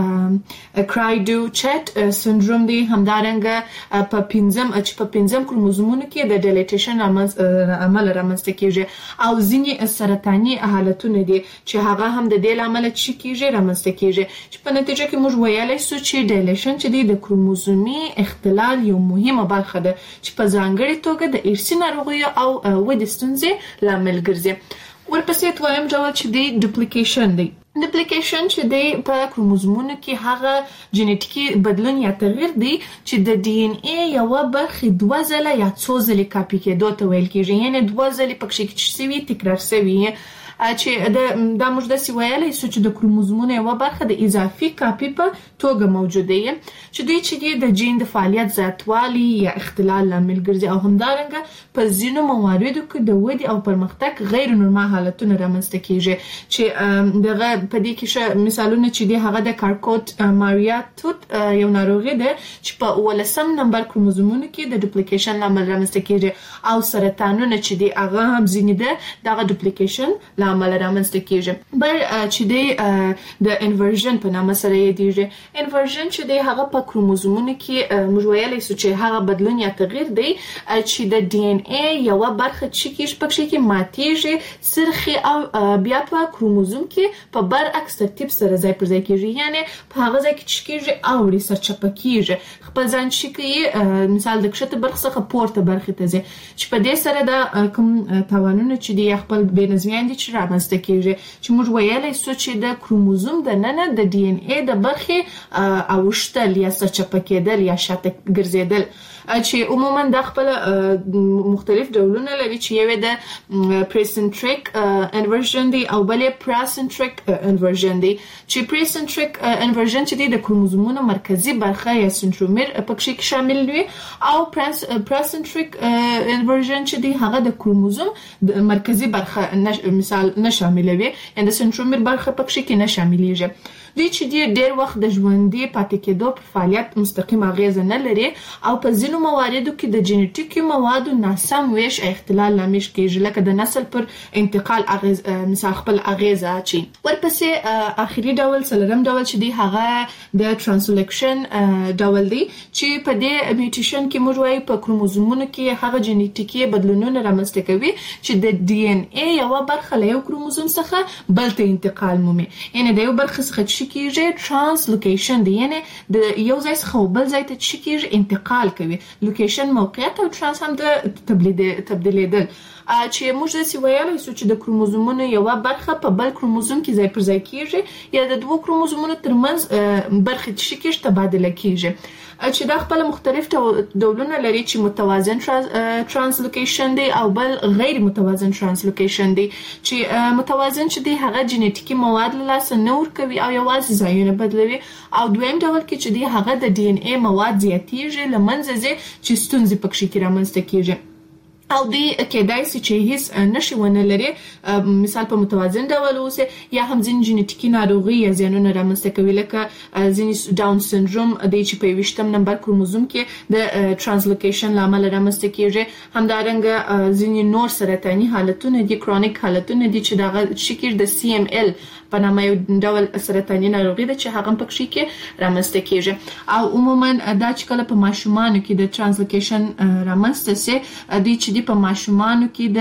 Speaker 8: د کرایډو چټ سندروم دی. همدارنګه په پنځم کروموزومونو کې د ډیلیټیشن عمل رامنځته کیږي او ځینې سرطاني حالتونه دي چې هغه هم د دې عمل چې کیږي رامنځته کیږي چې په نتیجه کې موږ ویلای شو چې ډیلیشن چې دی د کروموزومي اختلال یو مهمه برخه ده چې په ځانګړي توګه د ارثي ناروغیو او ودې ستونزې لامل ګرځي. ورپسې دویم ډول چې دی ډوپلیکیشن دی. ډوپلیکیشن چې دی په کروموزومونو کې هغه جینیټیکي بدلون یا تغییر دی چې د ډي ان اي یو برخه دوه ځله یا څو ځله کاپي کېدو ته ویل کېږي، یعنی دوه ځله پکې کې شوی تکرار شوی چې دا موږ د سویلې چې د کروموزومونو یو برخه د اضافي کاپي په توګه موجوده وي چې د جین د فعالیت زیاتوالی یا اختلال لامل ګرځي او همدارنګه په ځینو مواردو کې د ودې او پرمختګ غیر نورمال حالتونه رامنځته کیږي چې دغه په دې کې مثالونه چې دی هغه د کارکوت ماریا توت یو ناروغي ده چې په 18 نمبر کروموزومونو کې د ډوپلیکیشن لامل رامنځته کیږي او سرطانونه چې دی هغه هم ځینې ده دغه ډوپلیکیشن عمل رامنځته کیږي. بل چې دی د انورژن په نامه سره یادېږي. انورژن چې دی هغه په کروموزومونو کې موږ ویلای شو چې هغه بدلون یا تغییر دی چې د ډي ان اي یو برخه چې پکې ماتېږي سرخي او بیا په کروموزوم کې په برعکس ترتیب سره ځای پر ځای کیږي، یعنی په هغه ځای کې چې کیږي او سرچپه کیږي خپل ځان چې مثال د کښته برخه څخه پورته برخه ته ځي چې په دې سره د کوم توانونه چې دی خپل بېنظمیان دي چې رامنځته کیږي چې موږ ویلای شو چې د کروموزوم د ننه د ډي ان اي د برخې اوښتل یا سرچپه کېدل یا شاته ګرځېدل چې عموما د خپل مختلف ډولونه لري چې یو د پریسنټریک انورژن دی او بل پراسنټریک انورژن دی چې پریسنټریک انورژن چې د کروموزومونو مرکزی برخه یا سنترومیر پکې شامل وي او پراسنټریک انورژن چې دی هغه د کروموزوم د مرکزی برخه مثال نه شاملوي ان د سنترومیر برخه پکې کې نه شاملېږي. دوی چې ډېر وخت د ژوندۍ پاتې کېدو پر فعالیت مستقیم اغیزه نه لري او په ځینو مواردو کې د جینیټیکي موادو ناسم ویش اختلال لامل کېږي لکه د نسل پر انتقال اغیز مثال خپل اغیزه اچي. ورپسې اخیری ډول څلورم ډول چې دی هغه د ترانسلیکشن ډول دی چې په دې میوټیشن کې موږ وایو په کروموزومونو کې هغه جینیټیکي بدلونونه رامنځته کوي چې د ډي ان اي یو برخه له یو کروموزوم څخه بل ته انتقال مومي، یعنی د یو برخه څخه کیږي ترانسلوکیشن دی، یعنی د یو ځای څخه بل ځای ته کیږي انتقال کوي. لوکیشن موقعیت او ترانس هم د تبدیلیدل چې موږ د ویلای شو چې د کروموزومونو یو برخه په بل کروموزوم کې ځای پر ځای کیږي یا د دوه کروموزومونو ترمنځ برخه کیږي تبادله کیږي چې دا خپل مختلف ډولونه لري چې متوازن ترانسلوکیشن دی او بل غیر متوازن ترانسلوکیشن دی چې متوازن چې دی هغه جینیټیکي مواد له لاسه نه ورکوي او یوازې ځایونه بدلوي او دویم ډول کې چې دی هغه د ډي ان اي مواد زیاتیږي لمنځه ځي چې ستونزې پکې کې رامنځته کیږي او دی کېدای شي چې هیڅ نشي ونه لري مثال په متوازن ډول اوسه یا هم ځین جینیټیکي ناروغي یا زیانونه رامنځته کوي لکه ځین ډاون سندروم د چې په 20 نمبر کروموزوم کې د ترانسلوکیشن لامل رامنځته کیږي. همدارنګه ځین نور سرطاني حالتونه دي کرونیک حالتونه دي چې دغه شکل د سی ام ال په نامه یو ډول سرطاني ناروغي ده چې هغه پکې کې رامنځته کیږي او عموما دا چې کله په ماشومانو کې د ترانسلوکیشن رامنځته سي د چې په ماشومانو کې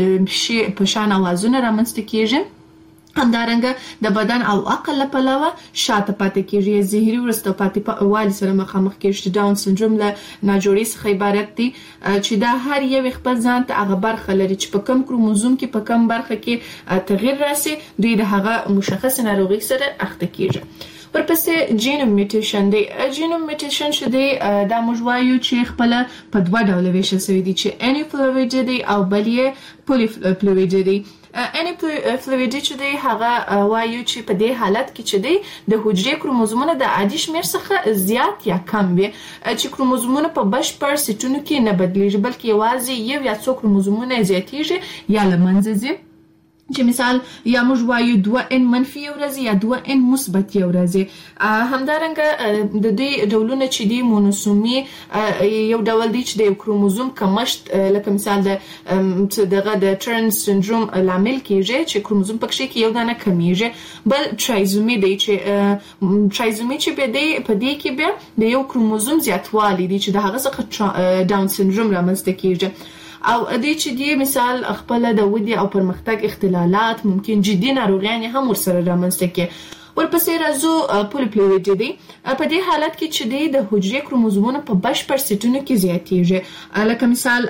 Speaker 8: د پشان اوازونه رامنځته کیږي. همدارنګه د بدن او عقل لپاره شاته پاتې کیږي زهري ورسته پاتې والي سره مخامخ کیږي. ډاون سندروم له ناجوړي څخه عبارت دی چې دا هر یو خپل ځان ته هغه برخه لري چې په کم کروموزوم کې په کم برخه کې تغییر راسي دوی د هغه مشخص ناروغي سره اخته کیږي. ورپسې جینوم میوټیشن دی. جینوم میوټیشن چې دی دا موږ وایو چې خپل په دوه ډول ویشل شوی دی چې انیپلویډ دی او بل یې پولیپلویډ دی. انیپلویډ چې دی هغه وایو چې په دې حالت کې چې دی د حجرې کروموزومونه د عادي شمیر څخه زیات یا کم وي چې کروموزومونه په بشپړ سیټونو کې نه بدلیږي بلکې یوازې یو یا څو کروموزومونه زیاتیږي یا له منځه ځي چې مثال یا موږ وایو 2n منفي یو ورځ یا 2n مثبت یو ورځ. همدارنګه د دې ډولونه چې دی مونوسومي یو ډول دی چې د کروموزوم کمښت لکه مثال دغه د ټرن سندروم لامل کیږي چې کروموزوم پکې کې یو دانه کمیږي. بل ټرایزومي دی چې ټرایزومي چې په دې کې به د یو کروموزوم زیاتوالی دی چې د هغه څخه ډاون سندروم رامنځته کیږي. او دې چې دی مثال خپل د ودې او پرمختګ اختلالات ممکن جدي ناروغیان هم ورسره رامنځته کوي. ورپسې راځو پولیپلویډ دی. په دې حالت کې چې دی د حجرې کروموزومونه په بشپړ سیټونو کې زیاتیږي لکه مثال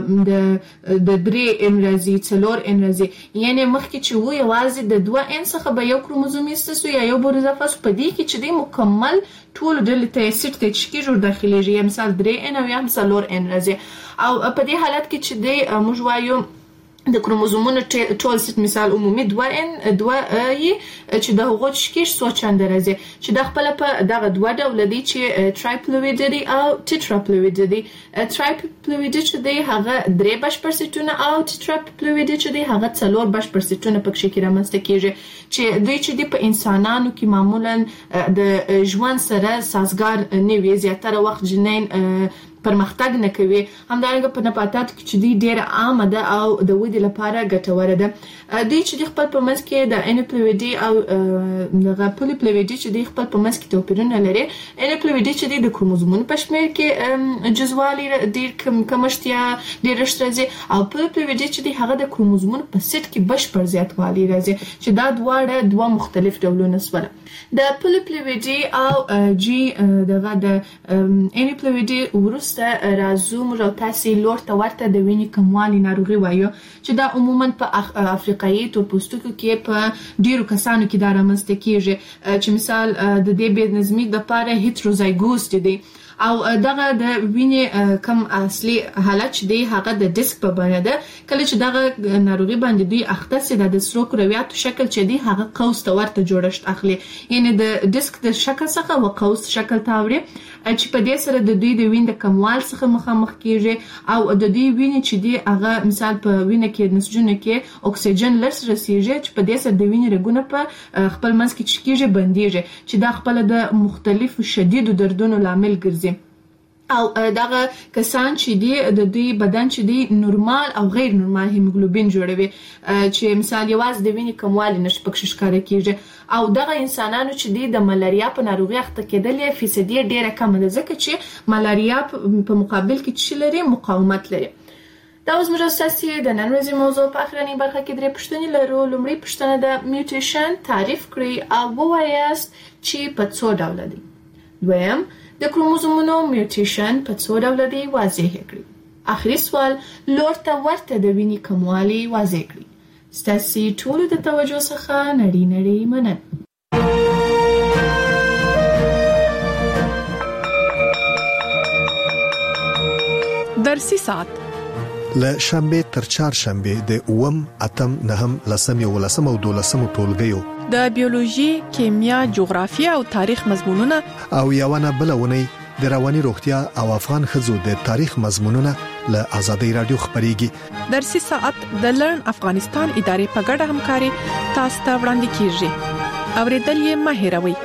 Speaker 8: د 3n راځي 4n راځي یعنی مخکې چې و یوازې د 2n څخه به یو کروموزوم ایستسو یا یو بورزافاس په دې کې چې دی مکمل ټول ډلې ته سیټ ته چې جوړ داخليږي یا مثال 3n او یا 4n راځي. او په دې حالت کې چې دی موږ وایو د کروموزومونو ټول سیټ مثال عمومي 2n 2 چې د هغو شکیش څو چنده راځي چې د خپل په دغه دوه ډول دي چې ټرایپلویډ دی او ټیټراپلویډ دی. ټرایپلویډ چې دی هغه 3 بشپړ سیټونه او ټیټراپلویډ چې دی هغه 4 بشپړ سیټونه پکې کې رامنځته کیږي چې دوی چې دی په انسانانو کې معمولا د ژوند سره سازگار نه وي زیاتره وخت جنین پرمختګ نه کوي. همدارنګه په نباتاتو کې چې دی ډیره عامه ده او د ودې لپاره ګټوره ده. دوی چې خپل په منځ کې د انیپلویډ او د پولیپلویډ چې دی خپل په منځ کې توپیرونه لري. انیپلویډ چې دی د کروموزومونو په شمیر کې جزوالي ډیر کمښت یا ډیر راځي او پولیپلویډ چې دی هغه د کروموزومونو په سیټ کې بشپړ زیاتوالی راځي چې دا دوه مختلف ډولونه سول. د پولیپلویډ او جی دغه د انیپلویډ ورسته راځو موږ تاسو لور ته ورته د وینې کموالي ناروغي وایو چې دا عموما په افریقایي تورپوستو کې په ډیرو کسانو کې دا رامنځته کیږي چې مثال د دې بې نظمۍ لپاره هیټروزایګوس دی او دغه د وینې کم اصلي حالت دی هغه د ډیسک په بڼه ده. کله چې دغه ناروغي باندې دوی اخته سي د سرو کرویاتو شکل چې دی هغه قوس ته ورته جوړښت اخلي یعنی د ډیسک د شکل څخه و قوس شکل تاوري چې په دې سره د دوی د وینې د کموال څخه مخامخ کیږي او د دوی وینې چې دی هغه مثال په وینې کې نسجونه کې اکسیجن لرس رسیږي چې په دې سره د وینې رګونه په خپل منځ کې چکیږي بنديږي چې دا خپل د مختلفو شدیدو دردونو لامل ګرځي. او دغه کسان چې دی د دوی بدن چې دی نورمال او غیر نورمال هیموګلوبین جوړوي چې مثال یوازې د وینې کموالی نشي پکې ښکاره کیږي او دغه انسانانو چې دی د ملاریا په ناروغي اخته کېدل فیصدي ډیره کم ده ځکه چې ملاریا په مقابل کې چې لري مقاومت لري. دا اوس موږ تاسو د نن ورځې موضوع په اخرنۍ برخه کې درې پوښتنې لرو. لومړی پوښتنه د میوټیشن تعریف کړئ او ووایاست چې په څو ډول دي. دویم د کروموزومونو میوټیشن په څو ډول دی واضح کړئ. اخري سوال لور ته ورته د وینې کموالی واضح کړئ. ستاسو ټول د توجه څخه نړۍ مننه.
Speaker 19: درسي ساعت
Speaker 11: له شنبه تر چهارشنبه د 8 اتم 9 10 11 او 12 ټولګیو
Speaker 19: د بیولوژي، کیمیا، جغرافیه او تاریخ مضمونونه
Speaker 11: او یوونه بلونه د رواني روغتیا او افغان خزو د تاریخ مضمونونه له آزادۍ رادیو خبريږي.
Speaker 19: درسي ساعت د لرن افغانستان ادارې په ګډه همکاري تاسو ته وړاندې کیږي. اوریدل یې مه هېروئ.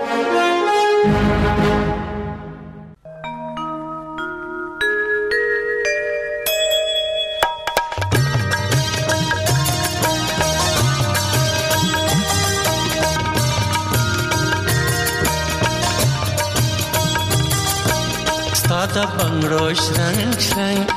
Speaker 7: Stada bangro shrang shrang,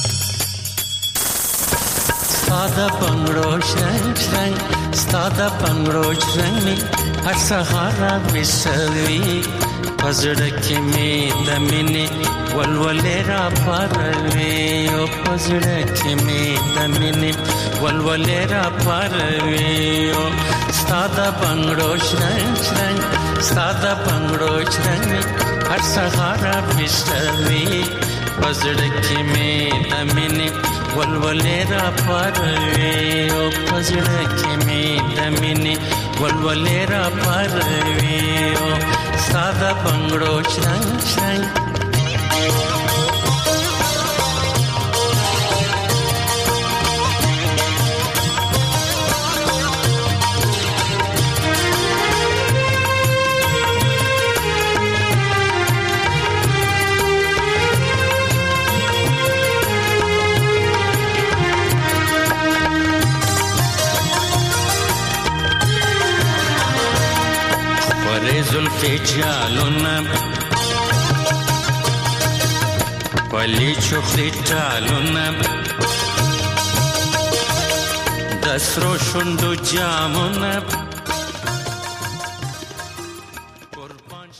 Speaker 7: stada bangro shrang shrang, stada bangro shrang mi har sahara misalvi پزړه کې مې د مینې ولولې را پاروي او پزړه کې مې د مینې ولولې را پاروي او ستاده بنگړو شرنګ شرنګ ستاده بنگړو شرنګ هر سهار بشوي پزړه کې مې د مینې ولولې را پاروي او پزړه کې مې د مینې ولولې را پاروي او ستاده بنگړو شرنګ شرنګ زلفی جالونا پلی چخلی ټالونا دسرو شوندو جامونا